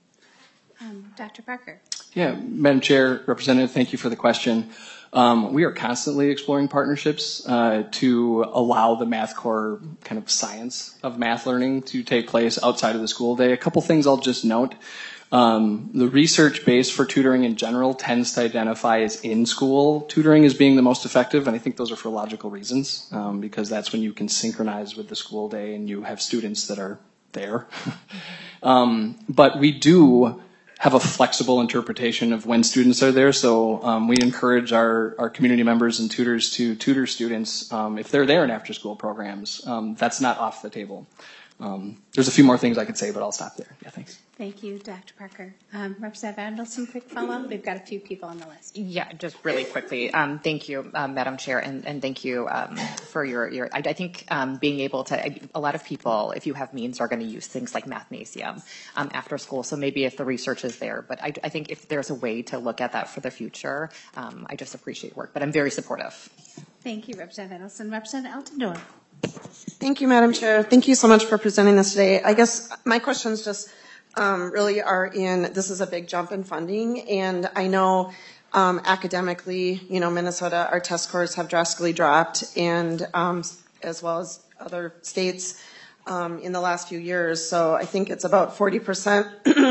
Um, Doctor Parker. Yeah, Madam Chair, Representative, thank you for the question. Um, we are constantly exploring partnerships uh, to allow the MathCore kind of science of math learning to take place outside of the school day. A couple things I'll just note. Um, the research base for tutoring in general tends to identify as in-school tutoring as being the most effective, and I think those are for logical reasons, um, because that's when you can synchronize with the school day and you have students that are there. um, but we do have a flexible interpretation of when students are there. So um, we encourage our, our community members and tutors to tutor students um, if they're there in after-school programs. Um, that's not off the table. Um, there's a few more things I could say, but I'll stop there. Yeah, thanks. Thank you, Doctor Parker. Um, Representative Vandelson, quick follow-up. We've got a few people on the list. Yeah, just really quickly. Um, thank you, um, Madam Chair, and, and thank you um, for your, your I, I think um, being able to, I, a lot of people, if you have means, are going to use things like Mathnasium um, after school. So maybe if the research is there, but I, I think if there's a way to look at that for the future, um, I just appreciate work, but I'm very supportive. Thank you, Representative Vandelson. Representative Altendorf. Thank you, Madam Chair. Thank you so much for presenting this today. I guess my questions just um, really are in, this is a big jump in funding, and I know um, academically, you know, Minnesota, our test scores have drastically dropped, and um, as well as other states um, in the last few years. So I think it's about forty percent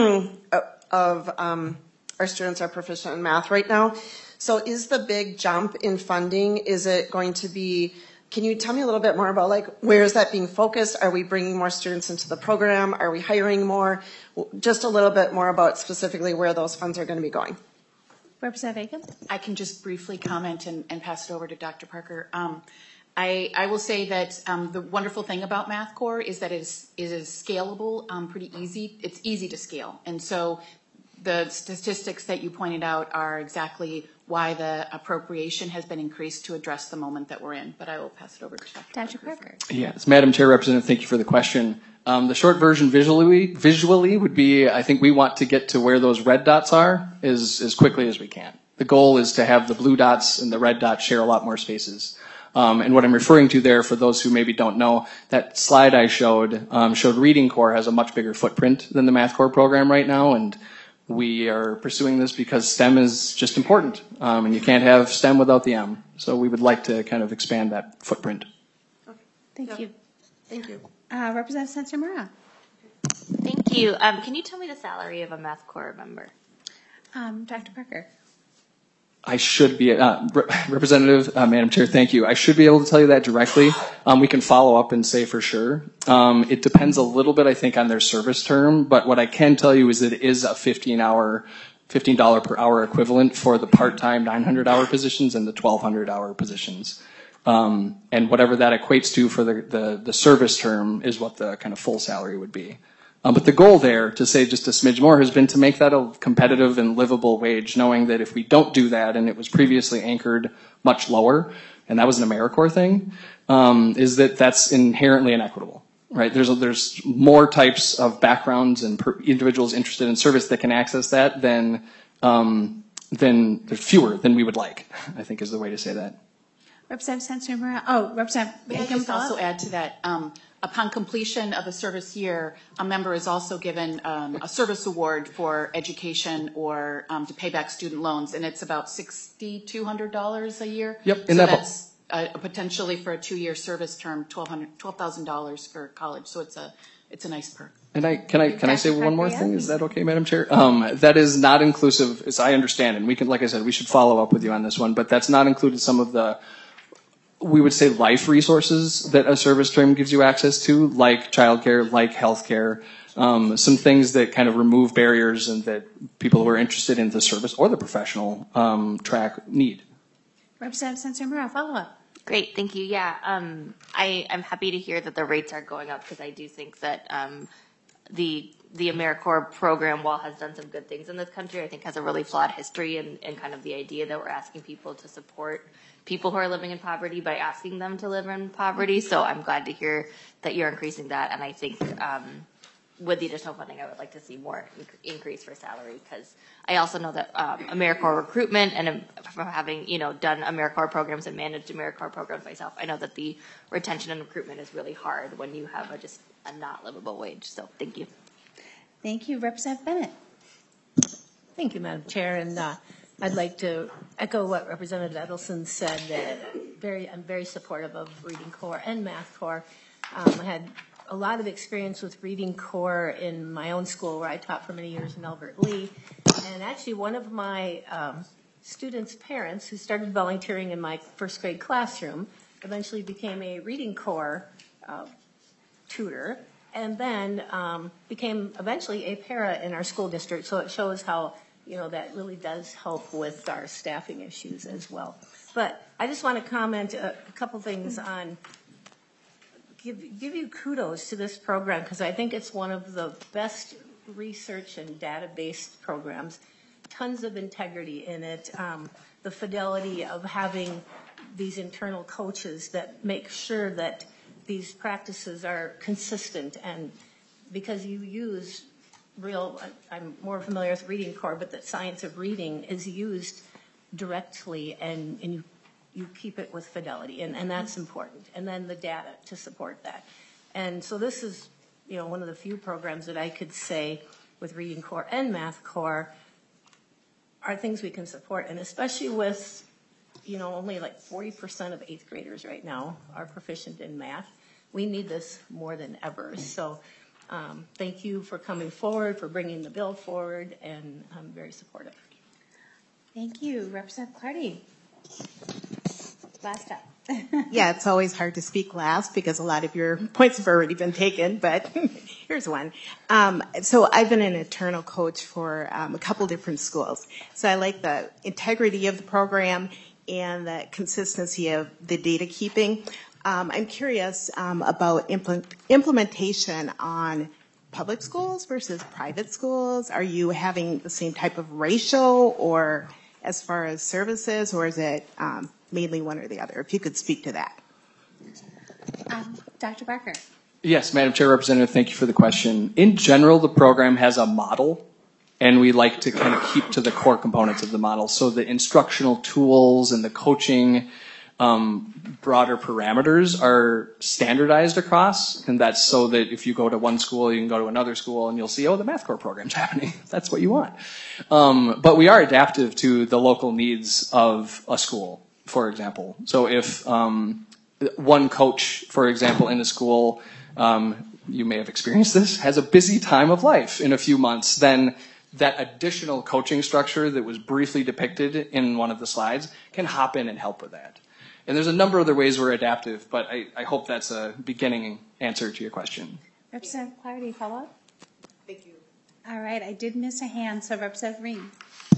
of um, our students are proficient in math right now. So is the big jump in funding, is it going to be, can you tell me a little bit more about, like, where is that being focused? Are we bringing more students into the program? Are we hiring more? Just a little bit more about specifically where those funds are going to be going. Representative Aiken? I can just briefly comment and, and pass it over to Doctor Parker. Um, I, I will say that um, the wonderful thing about MathCore is that it is, it is scalable, um, pretty easy. It's easy to scale. And so the statistics that you pointed out are exactly why the appropriation has been increased to address the moment that we're in. But I will pass it over to Doctor Doctor Parker. Yes, Madam Chair, Representative, thank you for the question. Um, the short version visually, visually would be, I think we want to get to where those red dots are as, as quickly as we can. The goal is to have the blue dots and the red dots share a lot more spaces. Um, and what I'm referring to there, for those who maybe don't know, that slide I showed um, showed Reading Corps has a much bigger footprint than the MathCore program right now, and we are pursuing this because STEM is just important, um, and you can't have STEM without the M. So we would like to kind of expand that footprint. Okay. Thank you. Thank you. Uh, Representative Spencer-Murrah. Thank you. Um, can you tell me the salary of a MathCore member? Um, Doctor Parker. I should be, uh, Re- Representative, uh, Madam Chair, thank you. I should be able to tell you that directly. Um, we can follow up and say for sure. Um, it depends a little bit, I think, on their service term, but what I can tell you is that it is a fifteen hour, fifteen dollars per hour equivalent for the part-time nine hundred hour positions and the twelve hundred hour positions. Um, and whatever that equates to for the, the, the service term is what the kind of full salary would be. Um, but the goal there, to say just a smidge more, has been to make that a competitive and livable wage, knowing that if we don't do that, and it was previously anchored much lower, and that was an AmeriCorps thing, um, is that that's inherently inequitable, right? There's a, there's more types of backgrounds and per individuals interested in service that can access that than, um, than there's fewer than we would like, I think is the way to say that. Representative Spencer-Murrah. Oh, Representative May I Aiken. just also add to that? Um, Upon completion of a service year, a member is also given um, a service award for education or um, to pay back student loans, and it's about six thousand two hundred dollars a year. Yep, in so that that's uh, potentially for a two-year service term, twelve thousand dollars for college. So it's a it's a nice perk. And I can I can I say one more thing? Is that okay, Madam Chair? Um, that is not inclusive, as I understand, and we can, like I said, we should follow up with you on this one. But that's not included some of the, we would say, life resources that a service term gives you access to, like childcare, like healthcare, um, some things that kind of remove barriers and that people who are interested in the service or the professional um, track need. Representative Spencer-Murrah, follow up. Great, thank you. Yeah, um, I, I'm happy to hear that the rates are going up because I do think that um, the the AmeriCorps program, while has done some good things in this country, I think has a really flawed history and, and kind of the idea that we're asking people to support people who are living in poverty by asking them to live in poverty. So I'm glad to hear that you're increasing that. And I think um, with the additional funding, I would like to see more inc- increase for salary, because I also know that um, AmeriCorps recruitment, and um, from having, you know, done AmeriCorps programs and managed AmeriCorps programs myself, I know that the retention and recruitment is really hard when you have a just a not livable wage. So thank you. Thank you. Representative Bennett. Thank you, Madam Chair. And uh, I'd like to echo what Representative Edelson said, that very, I'm very supportive of Reading Corps and Math Corps. Um, I had a lot of experience with Reading Corps in my own school, where I taught for many years in Albert Lee. And actually one of my um, students' parents, who started volunteering in my first grade classroom, eventually became a Reading Corps uh, tutor, and then um, became eventually a para in our school district. So it shows how, you know, that really does help with our staffing issues as well. But I just want to comment a, a couple things on, give, give you kudos to this program, because I think it's one of the best research and data-based programs. Tons of integrity in it. Um, the fidelity of having these internal coaches that make sure that these practices are consistent, and because you use real, I'm more familiar with Reading Corps, but that science of reading is used directly, and, and you, you keep it with fidelity, and, and that's important. And then the data to support that. And so this is, you know, one of the few programs that I could say with Reading Corps and Math Corps are things we can support, and especially with, you know, only like forty percent of eighth graders right now are proficient in math. We need this more than ever. So um, thank you for coming forward, for bringing the bill forward, and I'm very supportive. Thank you. Representative Clardy. Last up. Yeah, it's always hard to speak last because a lot of your points have already been taken, but here's one. Um, so I've been an internal coach for um, a couple different schools. So I like the integrity of the program and the consistency of the data keeping. Um, I'm curious um, about impl- implementation on public schools versus private schools. Are you having the same type of ratio, or as far as services, or is it um, mainly one or the other? If you could speak to that. Um, Doctor Barker. Yes, Madam Chair, Representative, thank you for the question. In general, the program has a model, and we like to kind of keep to the core components of the model. So the instructional tools and the coaching, um, broader parameters are standardized across, and that's so that if you go to one school, you can go to another school, and you'll see, oh, the Math Corps program's happening. That's what you want. Um, but we are adaptive to the local needs of a school, for example. So if um, one coach, for example, in a school, um, you may have experienced this, has a busy time of life in a few months, then that additional coaching structure that was briefly depicted in one of the slides can hop in and help with that. And there's a number of other ways we're adaptive, but I, I hope that's a beginning answer to your question. Representative Clardy, follow up? Thank you. All right, I did miss a hand, so Representative Ream.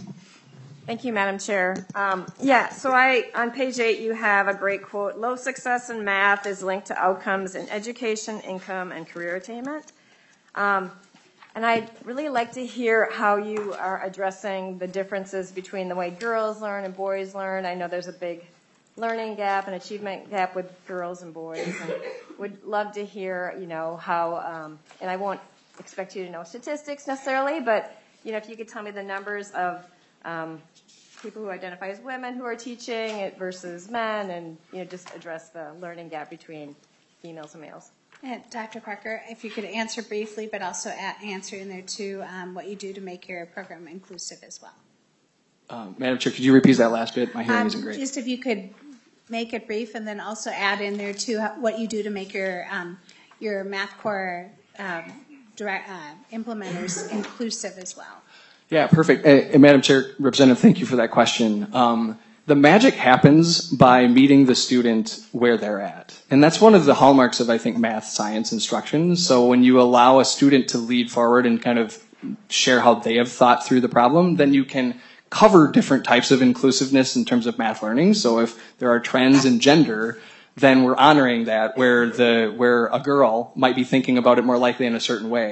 Thank you, Madam Chair. Um, yeah, so I, on page eight, you have a great quote: low success in math is linked to outcomes in education, income, and career attainment. Um, and I'd really like to hear how you are addressing the differences between the way girls learn and boys learn. I know there's a big learning gap and achievement gap with girls and boys, and would love to hear, you know, how, um, and I won't expect you to know statistics necessarily, but, you know, if you could tell me the numbers of um, people who identify as women who are teaching it versus men, and, you know, just address the learning gap between females and males. And Doctor Parker, if you could answer briefly, but also a- answer in there too, um, what you do to make your program inclusive as well. Um, Madam Chair, could you repeat that last bit? My hearing Um, isn't great. Just if you could make it brief, and then also add in there too how- what you do to make your um, your Math Corps um, direct, uh, implementers inclusive as well. Yeah, perfect. And, and Madam Chair, Representative, thank you for that question. Um, the magic happens by meeting the student where they're at. And that's one of the hallmarks of, I think, math science instruction. So when you allow a student to lead forward and kind of share how they have thought through the problem, then you can cover different types of inclusiveness in terms of math learning. So if there are trends in gender, then we're honoring that, where the where a girl might be thinking about it more likely in a certain way.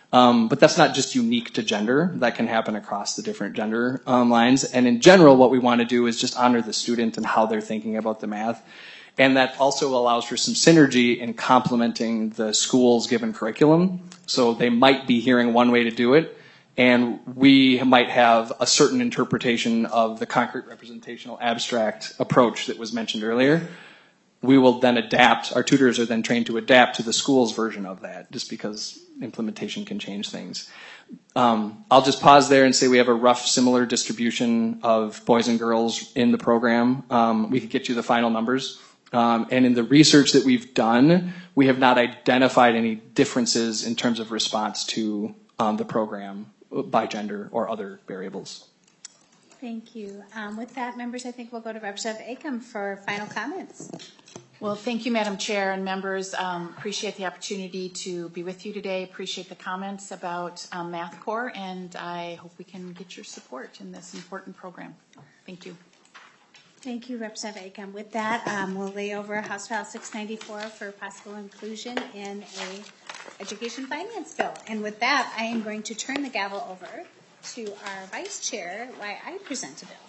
Um, but that's not just unique to gender. That can happen across the different gender um, lines. And in general, what we want to do is just honor the student and how they're thinking about the math. And that also allows for some synergy in complementing the school's given curriculum. So they might be hearing one way to do it, and we might have a certain interpretation of the concrete representational abstract approach that was mentioned earlier. We will then adapt, our tutors are then trained to adapt to the school's version of that, just because implementation can change things. Um, I'll just pause there and say we have a rough similar distribution of boys and girls in the program. Um, we could get you the final numbers. Um, and in the research that we've done, we have not identified any differences in terms of response to um, the program by gender or other variables. Thank you. Um, with that, members, I think we'll go to Representative Acom for final comments. Well, thank you, Madam Chair and members. Um, appreciate the opportunity to be with you today. Appreciate the comments about um, Math Corps, and I hope we can get your support in this important program. Thank you. Thank you, Representative Acom. With that, um, we'll lay over House File six ninety-four for possible inclusion in a education finance bill. And with that, I am going to turn the gavel over to our Vice Chair while I present a bill.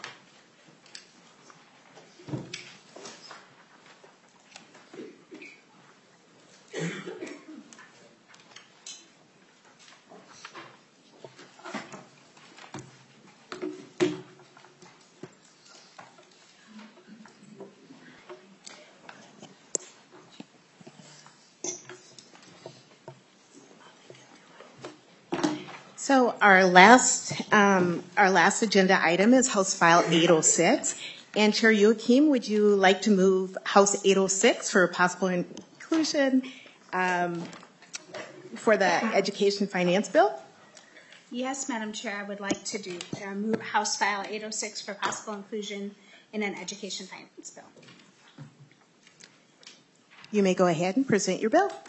So our last um, our last agenda item is House File eight oh six. And Chair Youakim, would you like to move House eight oh six for possible inclusion um, for the Education Finance Bill? Yes, Madam Chair, I would like to do uh, move House File eight oh six for possible inclusion in an education finance bill. You may go ahead and present your bill.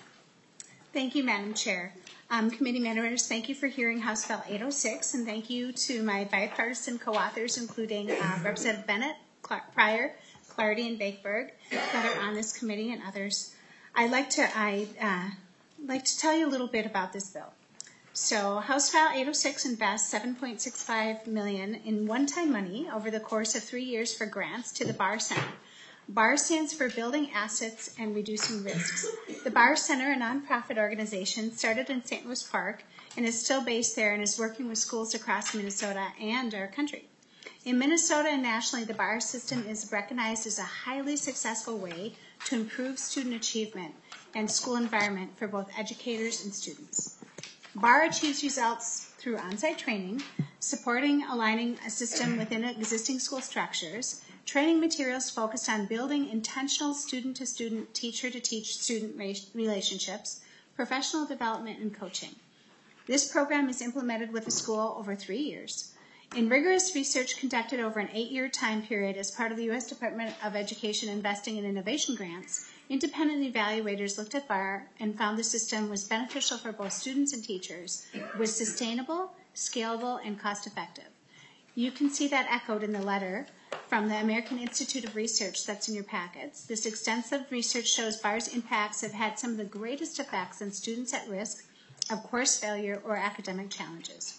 Thank you, Madam Chair. Um, committee members, thank you for hearing House File eight oh six, and thank you to my bipartisan co-authors, including uh, Representative Bennett, Clark, Pryor, Clardy, and Bakeberg, that are on this committee, and others. I'd like to I uh, like to tell you a little bit about this bill. So, House File eight oh six invests seven point six five million dollars in one-time money over the course of three years for grants to the Barr Center. BARR stands for Building Assets and Reducing Risks. The BARR Center, a nonprofit organization, started in Saint Louis Park and is still based there and is working with schools across Minnesota and our country. In Minnesota and nationally, the BARR system is recognized as a highly successful way to improve student achievement and school environment for both educators and students. BARR achieves results through on-site training, supporting aligning a system within existing school structures, training materials focused on building intentional student-to-student, teacher-to-teach student relationships, professional development, and coaching. This program is implemented with the school over three years. In rigorous research conducted over an eight-year time period as part of the U S Department of Education Investing in Innovation Grants, independent evaluators looked at BARR and found the system was beneficial for both students and teachers, was sustainable, scalable, and cost-effective. You can see that echoed in the letter from the American Institute of Research that's in your packets. This extensive research shows BARR's impacts have had some of the greatest effects on students at risk of course failure or academic challenges.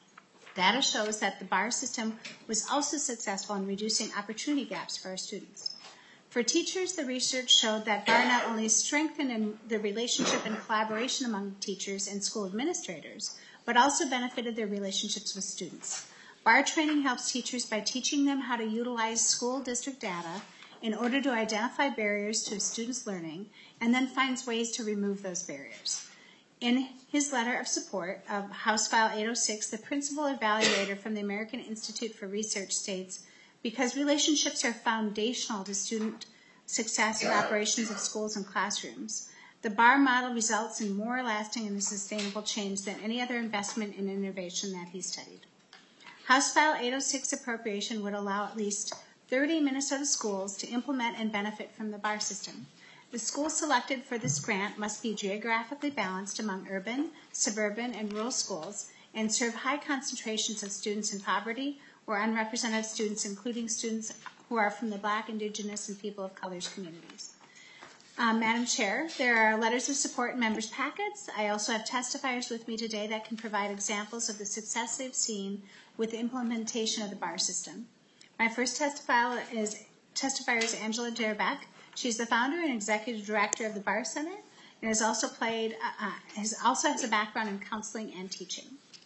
Data shows that the BARR system was also successful in reducing opportunity gaps for our students. For teachers, the research showed that BARR not only strengthened the relationship and collaboration among teachers and school administrators, but also benefited their relationships with students. BARR training helps teachers by teaching them how to utilize school district data in order to identify barriers to a student's learning and then finds ways to remove those barriers. In his letter of support of House File eight oh six, the principal evaluator from the American Institute for Research states, because relationships are foundational to student success and operations of schools and classrooms, the BARR model results in more lasting and sustainable change than any other investment in innovation that he studied. House File eight oh six appropriation would allow at least thirty Minnesota schools to implement and benefit from the BARR system. The schools selected for this grant must be geographically balanced among urban, suburban, and rural schools and serve high concentrations of students in poverty or unrepresented students, including students who are from the Black, Indigenous, and people of colors communities. Um, Madam Chair, there are letters of support in members' packets. I also have testifiers with me today that can provide examples of the success they've seen with the implementation of the BAR system. My first testifier is, testifier is Angela Jerbeck. She's the founder and executive director of the BAR Center and has also played, uh, uh, has also has a background in counseling and teaching.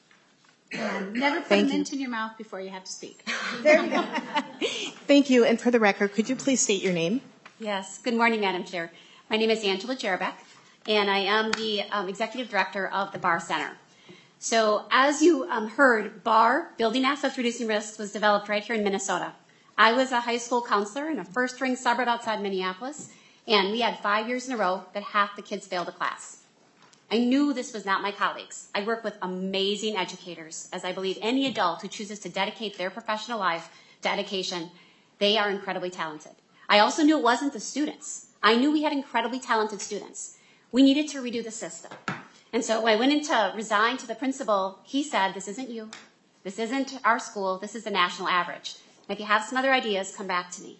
And never put Thank a mint you. in your mouth before you have to speak. There you go. Thank you. And for the record, could you please state your name? Yes. Good morning, Madam Chair. My name is Angela Jerbeck, and I am the um, executive director of the BAR Center. So as you um, heard, BAR, Building Assets Reducing Risks, was developed right here in Minnesota. I was a high school counselor in a first-ring suburb outside Minneapolis, and we had five years in a row that half the kids failed a class. I knew this was not my colleagues. I work with amazing educators, as I believe any adult who chooses to dedicate their professional life to education, they are incredibly talented. I also knew it wasn't the students. I knew we had incredibly talented students. We needed to redo the system. And so when I went in to resign to the principal, he said, this isn't you. This isn't our school. This is the national average. And if you have some other ideas, come back to me.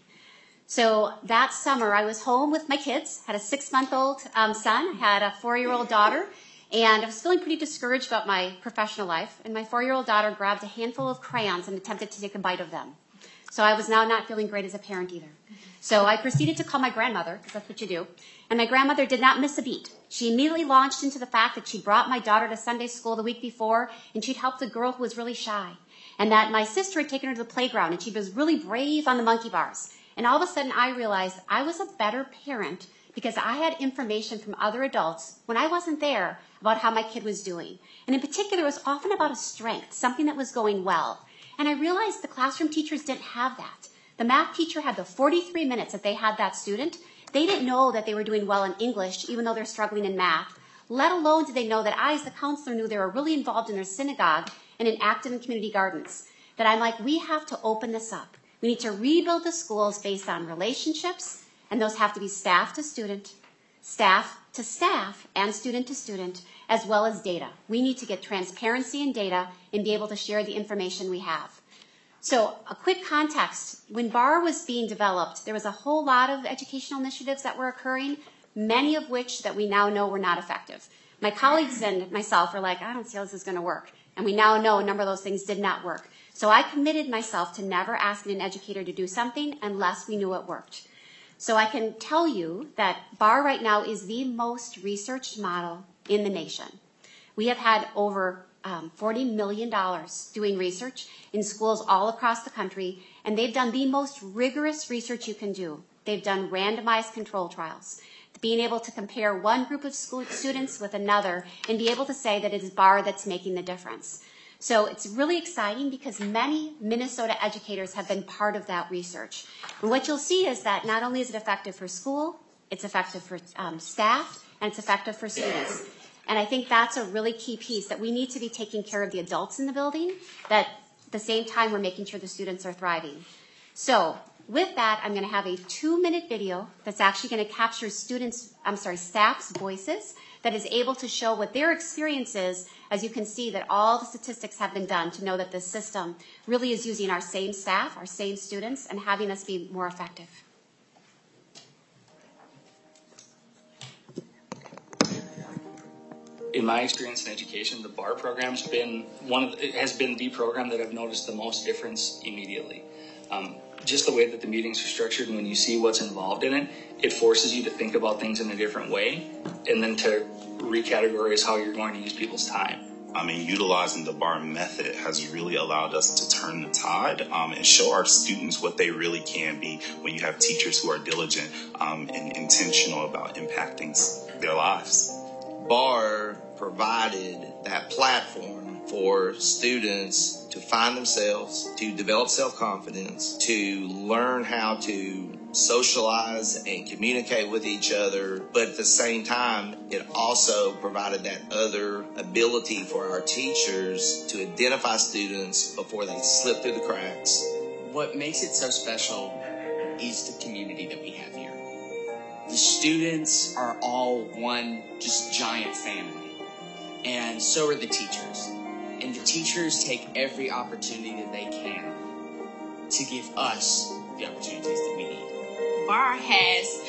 So that summer, I was home with my kids, had a six-month-old um, son, had a four-year-old daughter, and I was feeling pretty discouraged about my professional life. And my four-year-old daughter grabbed a handful of crayons and attempted to take a bite of them. So I was now not feeling great as a parent either. So I proceeded to call my grandmother, because that's what you do. And my grandmother did not miss a beat. She immediately launched into the fact that she brought my daughter to Sunday school the week before, and she'd helped a girl who was really shy. And that my sister had taken her to the playground, and she was really brave on the monkey bars. And all of a sudden, I realized I was a better parent because I had information from other adults when I wasn't there about how my kid was doing. And in particular, it was often about a strength, something that was going well. And I realized the classroom teachers didn't have that. The math teacher had the forty-three minutes that they had that student. They didn't know that they were doing well in English, even though they're struggling in math. Let alone did they know that I, as the counselor, knew they were really involved in their synagogue and in active in community gardens. That I'm like, we have to open this up. We need to rebuild the schools based on relationships, and those have to be staff to student, staff to staff, and student to student, as well as data. We need to get transparency in data and be able to share the information we have. So a quick context, when BAR was being developed, there was a whole lot of educational initiatives that were occurring, many of which that we now know were not effective. My colleagues and myself were like, I don't see how this is going to work. And we now know a number of those things did not work. So I committed myself to never asking an educator to do something unless we knew it worked. So I can tell you that BAR right now is the most researched model in the nation. We have had over um, forty million dollars doing research in schools all across the country, and they've done the most rigorous research you can do. They've done randomized control trials, being able to compare one group of school students with another and be able to say that it is BAR that's making the difference. So it's really exciting because many Minnesota educators have been part of that research. And what you'll see is that not only is it effective for school, it's effective for um, staff, and it's effective for students. And I think that's a really key piece, that we need to be taking care of the adults in the building, that at the same time we're making sure the students are thriving. So with that, I'm going to have a two-minute video that's actually going to capture students, I'm sorry, staff's voices, that is able to show what their experience is. As you can see, that all the statistics have been done to know that this system really is using our same staff, our same students, and having us be more effective. In my experience in education, the BAR program's been one of the, it has been the program that I've noticed the most difference immediately. Um, just the way that the meetings are structured, and when you see what's involved in it, it forces you to think about things in a different way, and then to recategorize how you're going to use people's time. I mean, utilizing the BAR method has really allowed us to turn the tide um, and show our students what they really can be when you have teachers who are diligent um, and intentional about impacting their lives. BAR provided that platform for students to find themselves, to develop self-confidence, to learn how to socialize and communicate with each other. But at the same time, it also provided that other ability for our teachers to identify students before they slip through the cracks. What makes it so special is the community that we have here. The students are all one just giant family. And so are the teachers. And the teachers take every opportunity that they can to give us the opportunities that we need. BAR has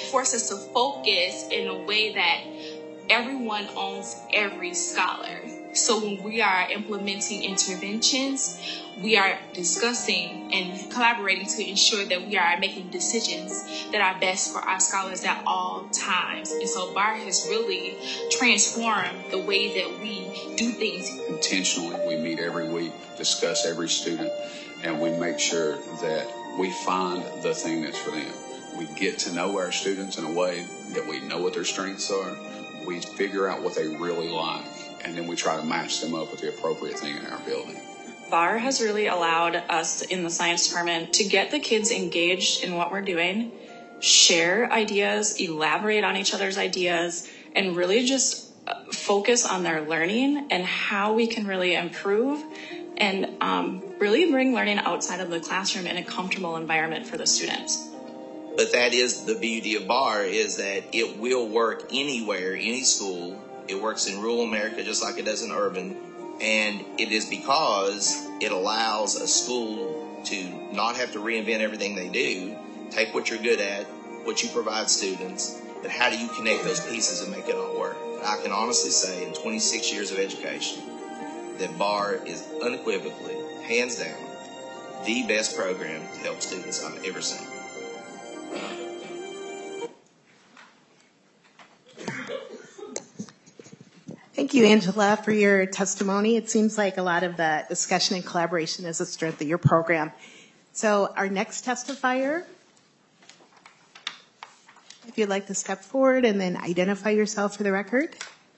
force us to focus in a way that everyone owns every scholar. So when we are implementing interventions, we are discussing and collaborating to ensure that we are making decisions that are best for our scholars at all times. And so B A R has really transformed the way that we do things. Intentionally, we meet every week, discuss every student, and we make sure that we find the thing that's for them. We get to know our students in a way that we know what their strengths are. We figure out what they really like, and then we try to match them up with the appropriate thing in our building. B A R has really allowed us in the science department to get the kids engaged in what we're doing, share ideas, elaborate on each other's ideas, and really just focus on their learning and how we can really improve and um, really bring learning outside of the classroom in a comfortable environment for the students. But that is the beauty of B A R, is that it will work anywhere, any school. It works in rural America just like it does in urban. And it is because it allows a school to not have to reinvent everything they do, take what you're good at, what you provide students, but how do you connect those pieces and make it all work? I can honestly say in twenty-six years of education that B A R is unequivocally, hands down, the best program to help students I've ever seen. Thank you, Angela, for your testimony. It seems like a lot of the discussion and collaboration is a strength of your program. So our next testifier, if you'd like to step forward and then identify yourself for the record.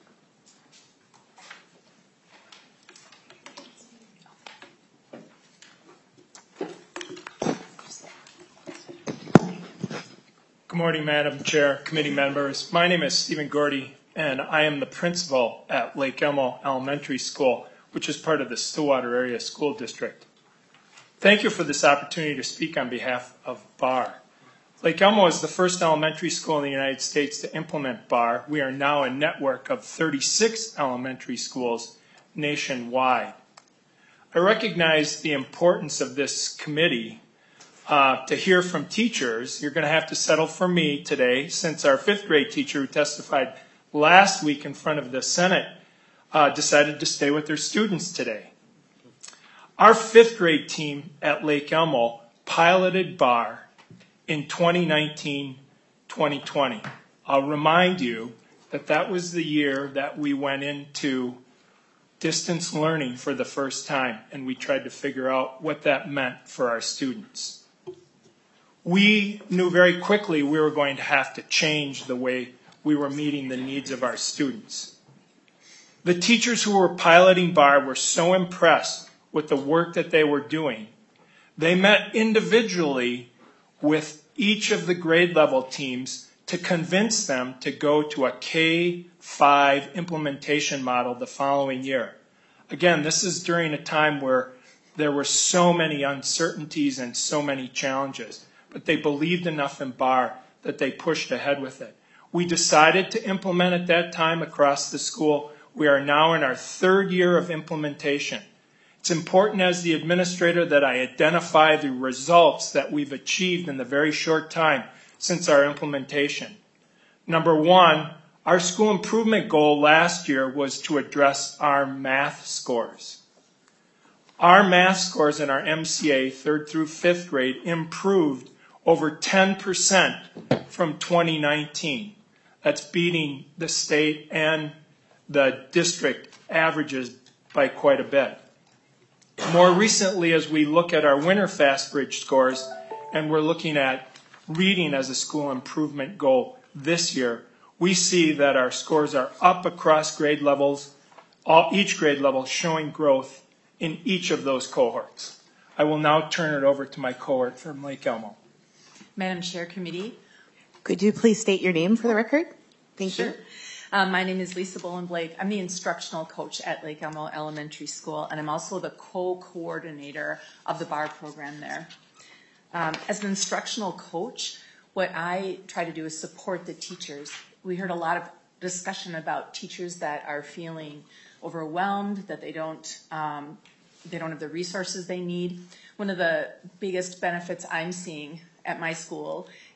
Good morning, Madam Chair, committee members. My name is Stephen Gordy, and I am the principal at Lake Elmo Elementary School, which is part of the Stillwater Area School District. Thank you for this opportunity to speak on behalf of B A R. Lake Elmo is the first elementary school in the United States to implement B A R. We are now a network of thirty-six elementary schools nationwide. I recognize the importance of this committee uh, to hear from teachers. You're going to have to settle for me today, since our fifth grade teacher who testified last week in front of the Senate uh, decided to stay with their students today. Our fifth grade team at Lake Elmo piloted B A R in twenty nineteen twenty twenty. I'll remind you that that was the year that we went into distance learning for the first time, and we tried to figure out what that meant for our students. We knew very quickly we were going to have to change the way we were meeting the needs of our students. The teachers who were piloting B A R were so impressed with the work that they were doing. They met individually with each of the grade level teams to convince them to go to a K five implementation model the following year. Again, this is during a time where there were so many uncertainties and so many challenges, but they believed enough in B A R that they pushed ahead with it. We decided to implement at that time across the school. We are now in our third year of implementation. It's important as the administrator that I identify the results that we've achieved in the very short time since our implementation. Number one, our school improvement goal last year was to address our math scores. Our math scores in our M C A, third through fifth grade, improved over ten percent from twenty nineteen. That's beating the state and the district averages by quite a bit. More recently, as we look at our Winter Fastbridge scores, and we're looking at reading as a school improvement goal this year, we see that our scores are up across grade levels, all, each grade level showing growth in each of those cohorts. I will now turn it over to my cohort from Lake Elmo. Madam Chair, Committee. Could you please state your name for the record? Thank Sure. you. Um, my name is Lisa Bowen Blake. I'm the instructional coach at Lake Elmo Elementary School, and I'm also the co-coordinator of the B A R program there. Um, as an instructional coach, what I try to do is support the teachers. We heard a lot of discussion about teachers that are feeling overwhelmed, that they don't um, they don't have the resources they need. One of the biggest benefits I'm seeing at my school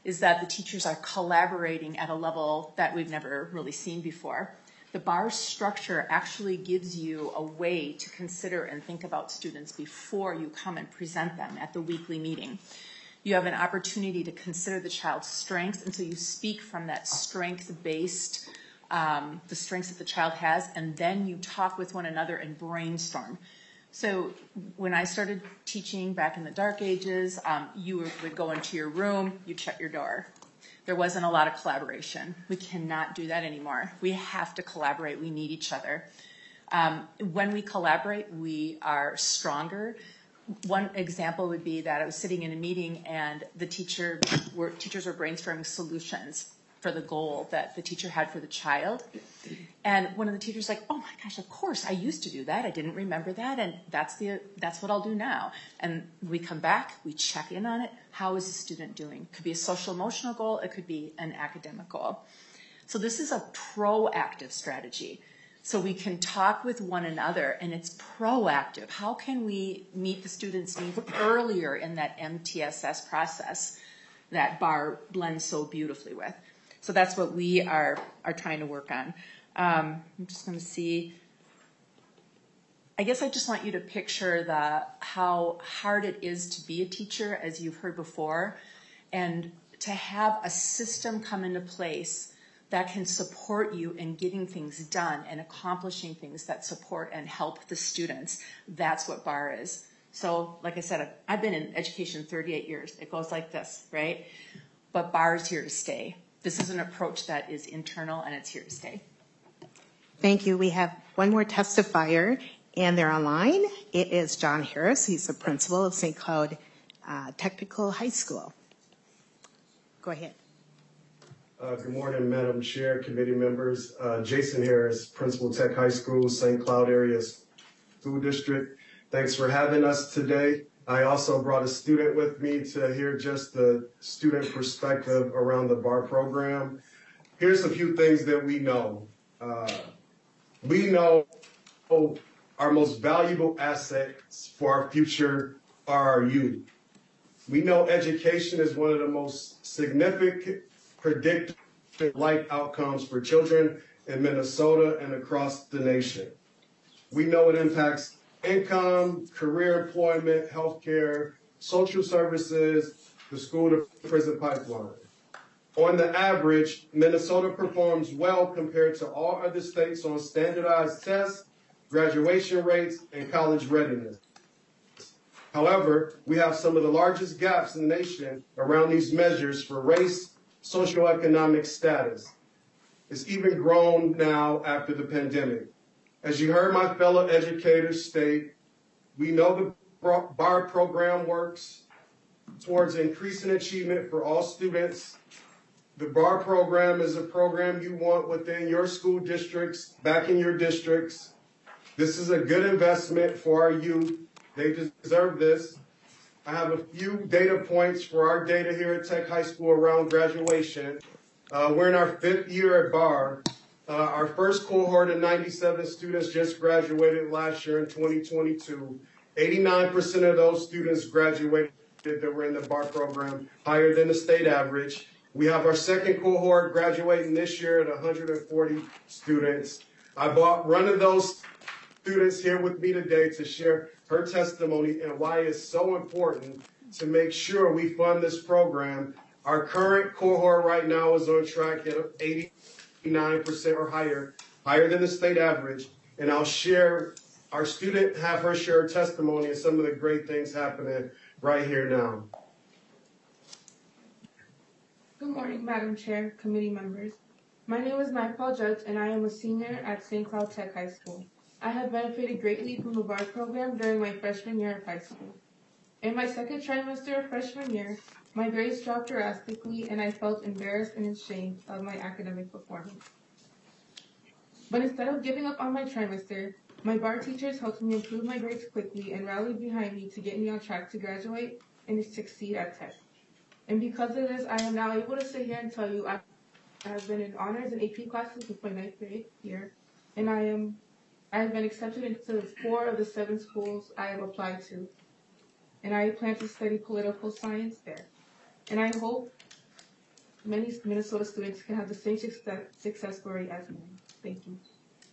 is that the teachers are collaborating at a level that we've never really seen before. The bar structure actually gives you a way to consider and think about students before you come and present them at the weekly meeting. You have an opportunity to consider the child's strengths, and so you speak from that strength-based, um, the strengths that the child has, and then you talk with one another and brainstorm. So when I started teaching back in the dark ages, um, you would go into your room, you'd shut your door. There wasn't a lot of collaboration. We cannot do that anymore. We have to collaborate. We need each other. Um, when we collaborate, we are stronger. One example would be that I was sitting in a meeting and the teacher were, teachers were brainstorming solutions for the goal that the teacher had for the child. And one of the teachers was like, oh my gosh, of course, I used to do that. I didn't remember that. And that's the that's what I'll do now. And we come back, we check in on it. How is the student doing? It could be a social emotional goal. It could be an academic goal. So this is a proactive strategy. So we can talk with one another, and it's proactive. How can we meet the students' needs earlier in that M T S S process that bar blends so beautifully with? So that's what we are are trying to work on. Um, I'm just going to see. I guess I just want you to picture the how hard it is to be a teacher, as you've heard before, and to have a system come into place that can support you in getting things done and accomplishing things that support and help the students. That's what bar is. So, like I said, I've been in education thirty-eight years. It goes like this, right? But bar is here to stay. This is an approach that is internal, and it's here to stay. Thank you. We have one more testifier, and they're online. It is John Harris. He's the principal of Saint Cloud uh, Technical High School. Go ahead. Uh, good morning, Madam Chair, committee members. Uh, Jason Harris, Principal Tech High School, Saint Cloud Area School District. Thanks for having us today. I also brought a student with me to hear just the student perspective around the bar program. Here's a few things that we know. Uh, we know our most valuable assets for our future are our youth. We know education is one of the most significant predictive life outcomes for children in Minnesota and across the nation. We know it impacts income, career employment, healthcare, social services, the school to prison pipeline. On the average, Minnesota performs well compared to all other states on standardized tests, graduation rates, and college readiness. However, we have some of the largest gaps in the nation around these measures for race, socioeconomic status. It's even grown now after the pandemic. As you heard my fellow educators state, we know the BAR program works towards increasing achievement for all students. The BAR program is a program you want within your school districts, back in your districts. This is a good investment for our youth. They deserve this. I have a few data points for our data here at Tech High School around graduation. Uh, we're in our fifth year at BAR. Uh, our first cohort of ninety-seven students just graduated last year in twenty twenty-two. eighty-nine percent of those students graduated that were in the BAR program, higher than the state average. We have our second cohort graduating this year at one hundred forty students. I brought one of those students here with me today to share her testimony and why it's so important to make sure we fund this program. Our current cohort right now is on track at eighty-nine percent or higher, higher than the state average. And I'll share, our student have her share testimony and some of the great things happening right here now. Good morning, Madam Chair, committee members. My name is Nightfall Judge, and I am a senior at Saint Cloud Tech High School. I have benefited greatly from the BAR program during my freshman year of high school. In my second trimester of freshman year, my grades dropped drastically, and I felt embarrassed and ashamed of my academic performance. But instead of giving up on my trimester, my BAR teachers helped me improve my grades quickly and rallied behind me to get me on track to graduate and to succeed at Tech. And because of this, I am now able to sit here and tell you I have been in honors and A P classes with my ninth grade year, and I am I have been accepted into four of the seven schools I have applied to, and I plan to study political science there. And I hope many Minnesota students can have the same success, success story as mine. Thank you.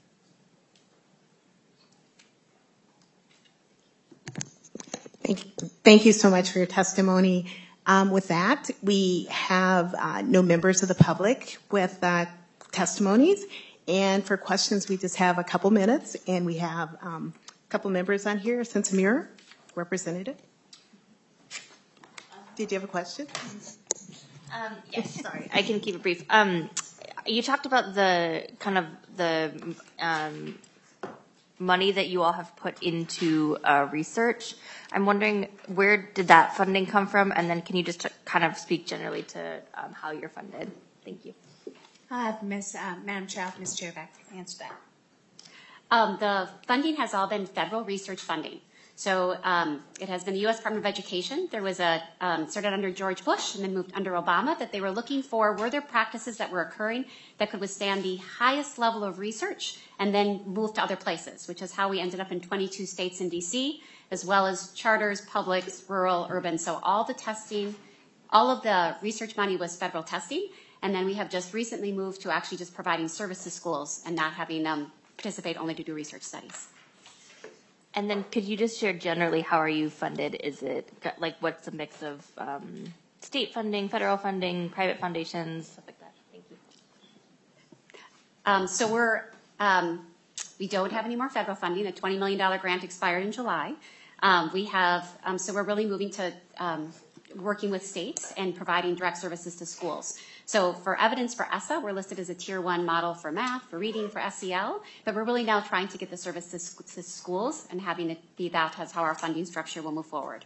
Thank you, thank you so much for your testimony. Um, with that, we have uh, no members of the public with uh, testimonies. And for questions, we just have a couple minutes. And we have um, a couple members on here. Sense Mirror, representative. Did you have a question? Um, yes, sorry, I can keep it brief. Um, you talked about the kind of the um, money that you all have put into uh, research. I'm wondering, where did that funding come from? And then can you just kind of speak generally to um, how you're funded? Thank you. I'll have Miz Uh, Madam Chair, I'll have Miz Cherback answer that. Um, the funding has all been federal research funding. So um, it has been the U S Department of Education. There was a, um, started under George Bush and then moved under Obama, that they were looking for, were there practices that were occurring that could withstand the highest level of research and then move to other places, which is how we ended up in twenty-two states in D C, as well as charters, publics, rural, urban. So all the testing, all of the research money was federal testing. And then we have just recently moved to actually just providing service to schools and not having them um, participate only to do research studies. And then could you just share generally, how are you funded? Is it like, what's the mix of um, state funding, federal funding, private foundations, stuff like that? Thank you. Um, so we're, um, we don't have any more federal funding. A twenty million dollars grant expired in July. Um, we have, um, so we're really moving to um, working with states and providing direct services to schools. So for evidence for E S S A, we're listed as a tier one model for math, for reading, for S E L, but we're really now trying to get the service to, to schools and having it be that as how our funding structure will move forward.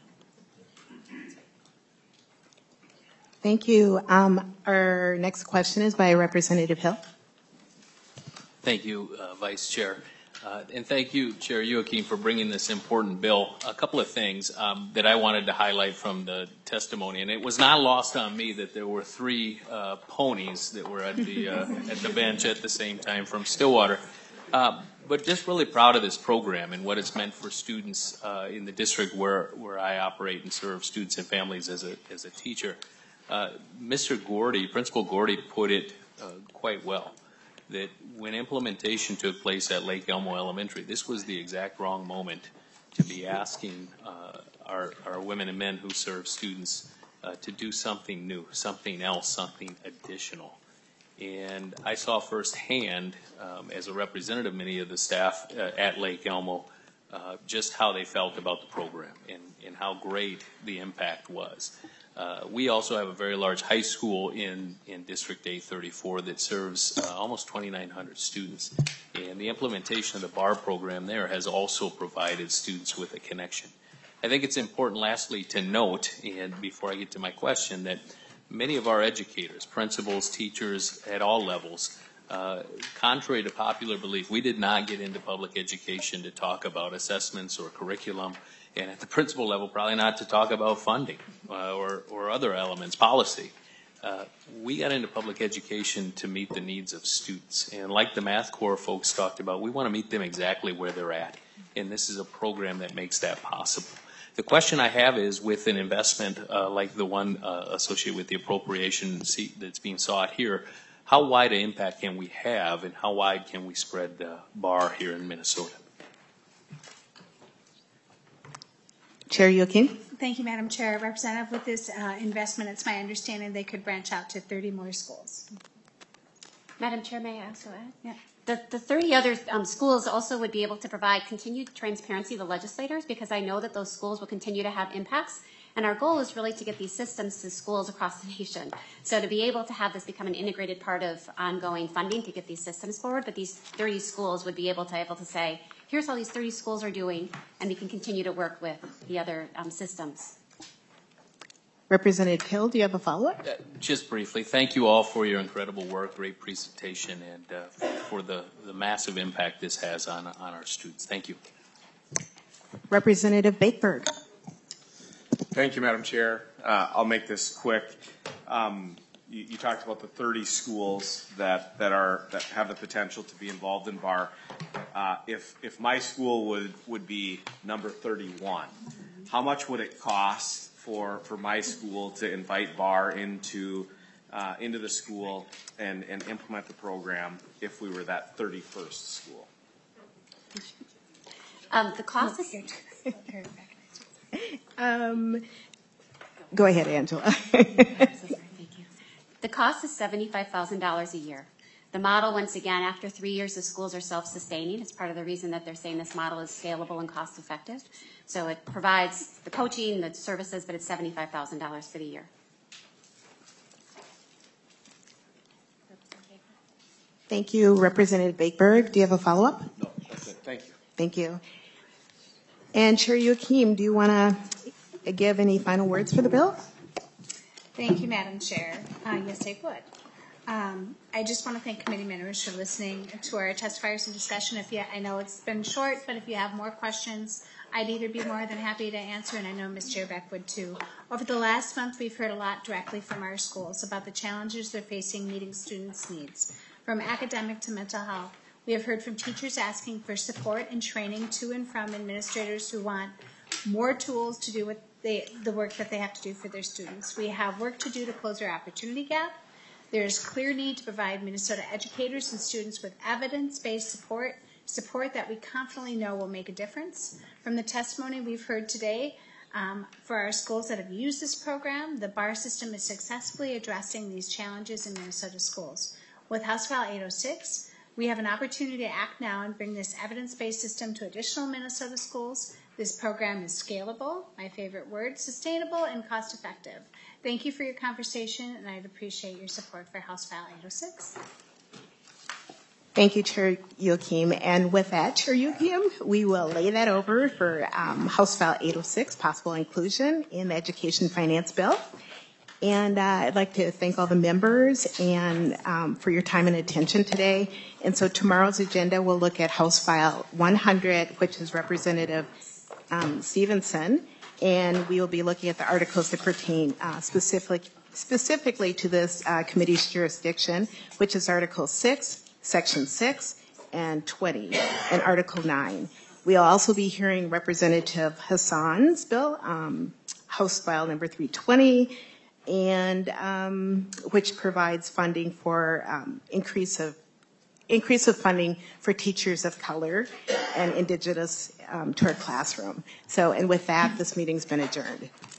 Thank you. Um, our next question is by Representative Hill. Thank you, uh, Vice Chair. Uh, and thank you, Chair Youakim, for bringing this important bill. A couple of things um, that I wanted to highlight from the testimony, and it was not lost on me that there were three uh, ponies that were at the uh, at the bench at the same time from Stillwater. Uh, but just really proud of this program and what it's meant for students uh, in the district where where I operate and serve students and families as a as a teacher. Uh, Mister Gordy, Principal Gordy, put it uh, quite well, that when implementation took place at Lake Elmo Elementary, this was the exact wrong moment to be asking uh, our, our women and men who serve students uh, to do something new, something else, something additional. And I saw firsthand, um, as a representative of many of the staff uh, at Lake Elmo, uh, just how they felt about the program and, and how great the impact was. Uh, we also have a very large high school in, in District A thirty-four that serves uh, almost twenty-nine hundred students. And the implementation of the B A R program there has also provided students with a connection. I think it's important, lastly, to note, and before I get to my question, that many of our educators, principals, teachers at all levels, uh, contrary to popular belief, we did not get into public education to talk about assessments or curriculum. And at the principal level, probably not to talk about funding uh, or, or other elements, policy. Uh, we got into public education to meet the needs of students. And like the Math Corps folks talked about, we want to meet them exactly where they're at. And this is a program that makes that possible. The question I have is, with an investment uh, like the one uh, associated with the appropriation that's being sought here, how wide an impact can we have and how wide can we spread the B A R here in Minnesota? Chair Youakim. Thank you, Madam Chair. Representative, with this uh, investment, it's my understanding they could branch out to thirty more schools. Madam Chair, may I also add? Yeah. The, the thirty other um, schools also would be able to provide continued transparency to the legislators, because I know that those schools will continue to have impacts. And our goal is really to get these systems to schools across the nation. So to be able to have this become an integrated part of ongoing funding to get these systems forward, but these thirty schools would be able to, able to say, here's how these thirty schools are doing, and we can continue to work with the other um, systems. Representative Hill, do you have a follow-up? Uh, just briefly, thank you all for your incredible work, great presentation, and uh, for the, the massive impact this has on, on our students. Thank you. Representative Bakeberg. Thank you, Madam Chair. Uh, I'll make this quick. Um, you, you talked about the thirty schools that, that are that have the potential to be involved in B A R. Uh, if if my school would would be number thirty-one, how much would it cost for for my school to invite B A R into uh, into the school and, and implement the program if we were that thirty-first school? Um, the cost is. Um, go ahead, Angela. The cost is seventy-five thousand dollars a year. The model, once again, after three years, the schools are self-sustaining. It's part of the reason that they're saying this model is scalable and cost-effective. So it provides the coaching, the services, but it's seventy-five thousand dollars for the year. Thank you, Representative Bakeberg. Do you have a follow-up? No, that's it. Thank you. Thank you. And Chair Joachim, do you want to give any final words for the bill? Thank you, Madam Chair. Uh, yes, I would. Um, I just want to thank committee members for listening to our testifiers and discussion. If you, I know it's been short, but if you have more questions, I'd either be more than happy to answer, and I know Miz Jerbeck would too. Over the last month, we've heard a lot directly from our schools about the challenges they're facing meeting students' needs, from academic to mental health. We have heard from teachers asking for support and training to and from administrators who want more tools to do what they, the work that they have to do for their students. We have work to do to close our opportunity gap. There is clear need to provide Minnesota educators and students with evidence-based support, support that we confidently know will make a difference. From the testimony we've heard today, um, for our schools that have used this program, the B A R system is successfully addressing these challenges in Minnesota schools. With House File eight oh six, we have an opportunity to act now and bring this evidence-based system to additional Minnesota schools. This program is scalable, my favorite word, sustainable, and cost-effective. Thank you for your conversation, and I'd appreciate your support for House File eight oh six. Thank you, Chair Joachim. And with that, Chair Joachim, we will lay that over for um, House File eight oh six, possible inclusion in the Education Finance Bill. And uh, I'd like to thank all the members and um, for your time and attention today. And so tomorrow's agenda, we'll look at House File one hundred, which is Representative um, Stevenson. And we will be looking at the articles that pertain uh, specific, specifically to this uh, committee's jurisdiction, which is Article six, Section six, and twenty, and Article nine. We'll also be hearing Representative Hassan's bill, um, House File number three twenty, and um, which provides funding for um, increase of increase of funding for teachers of color and indigenous um, to our classroom. So, and with that, this meeting's been adjourned.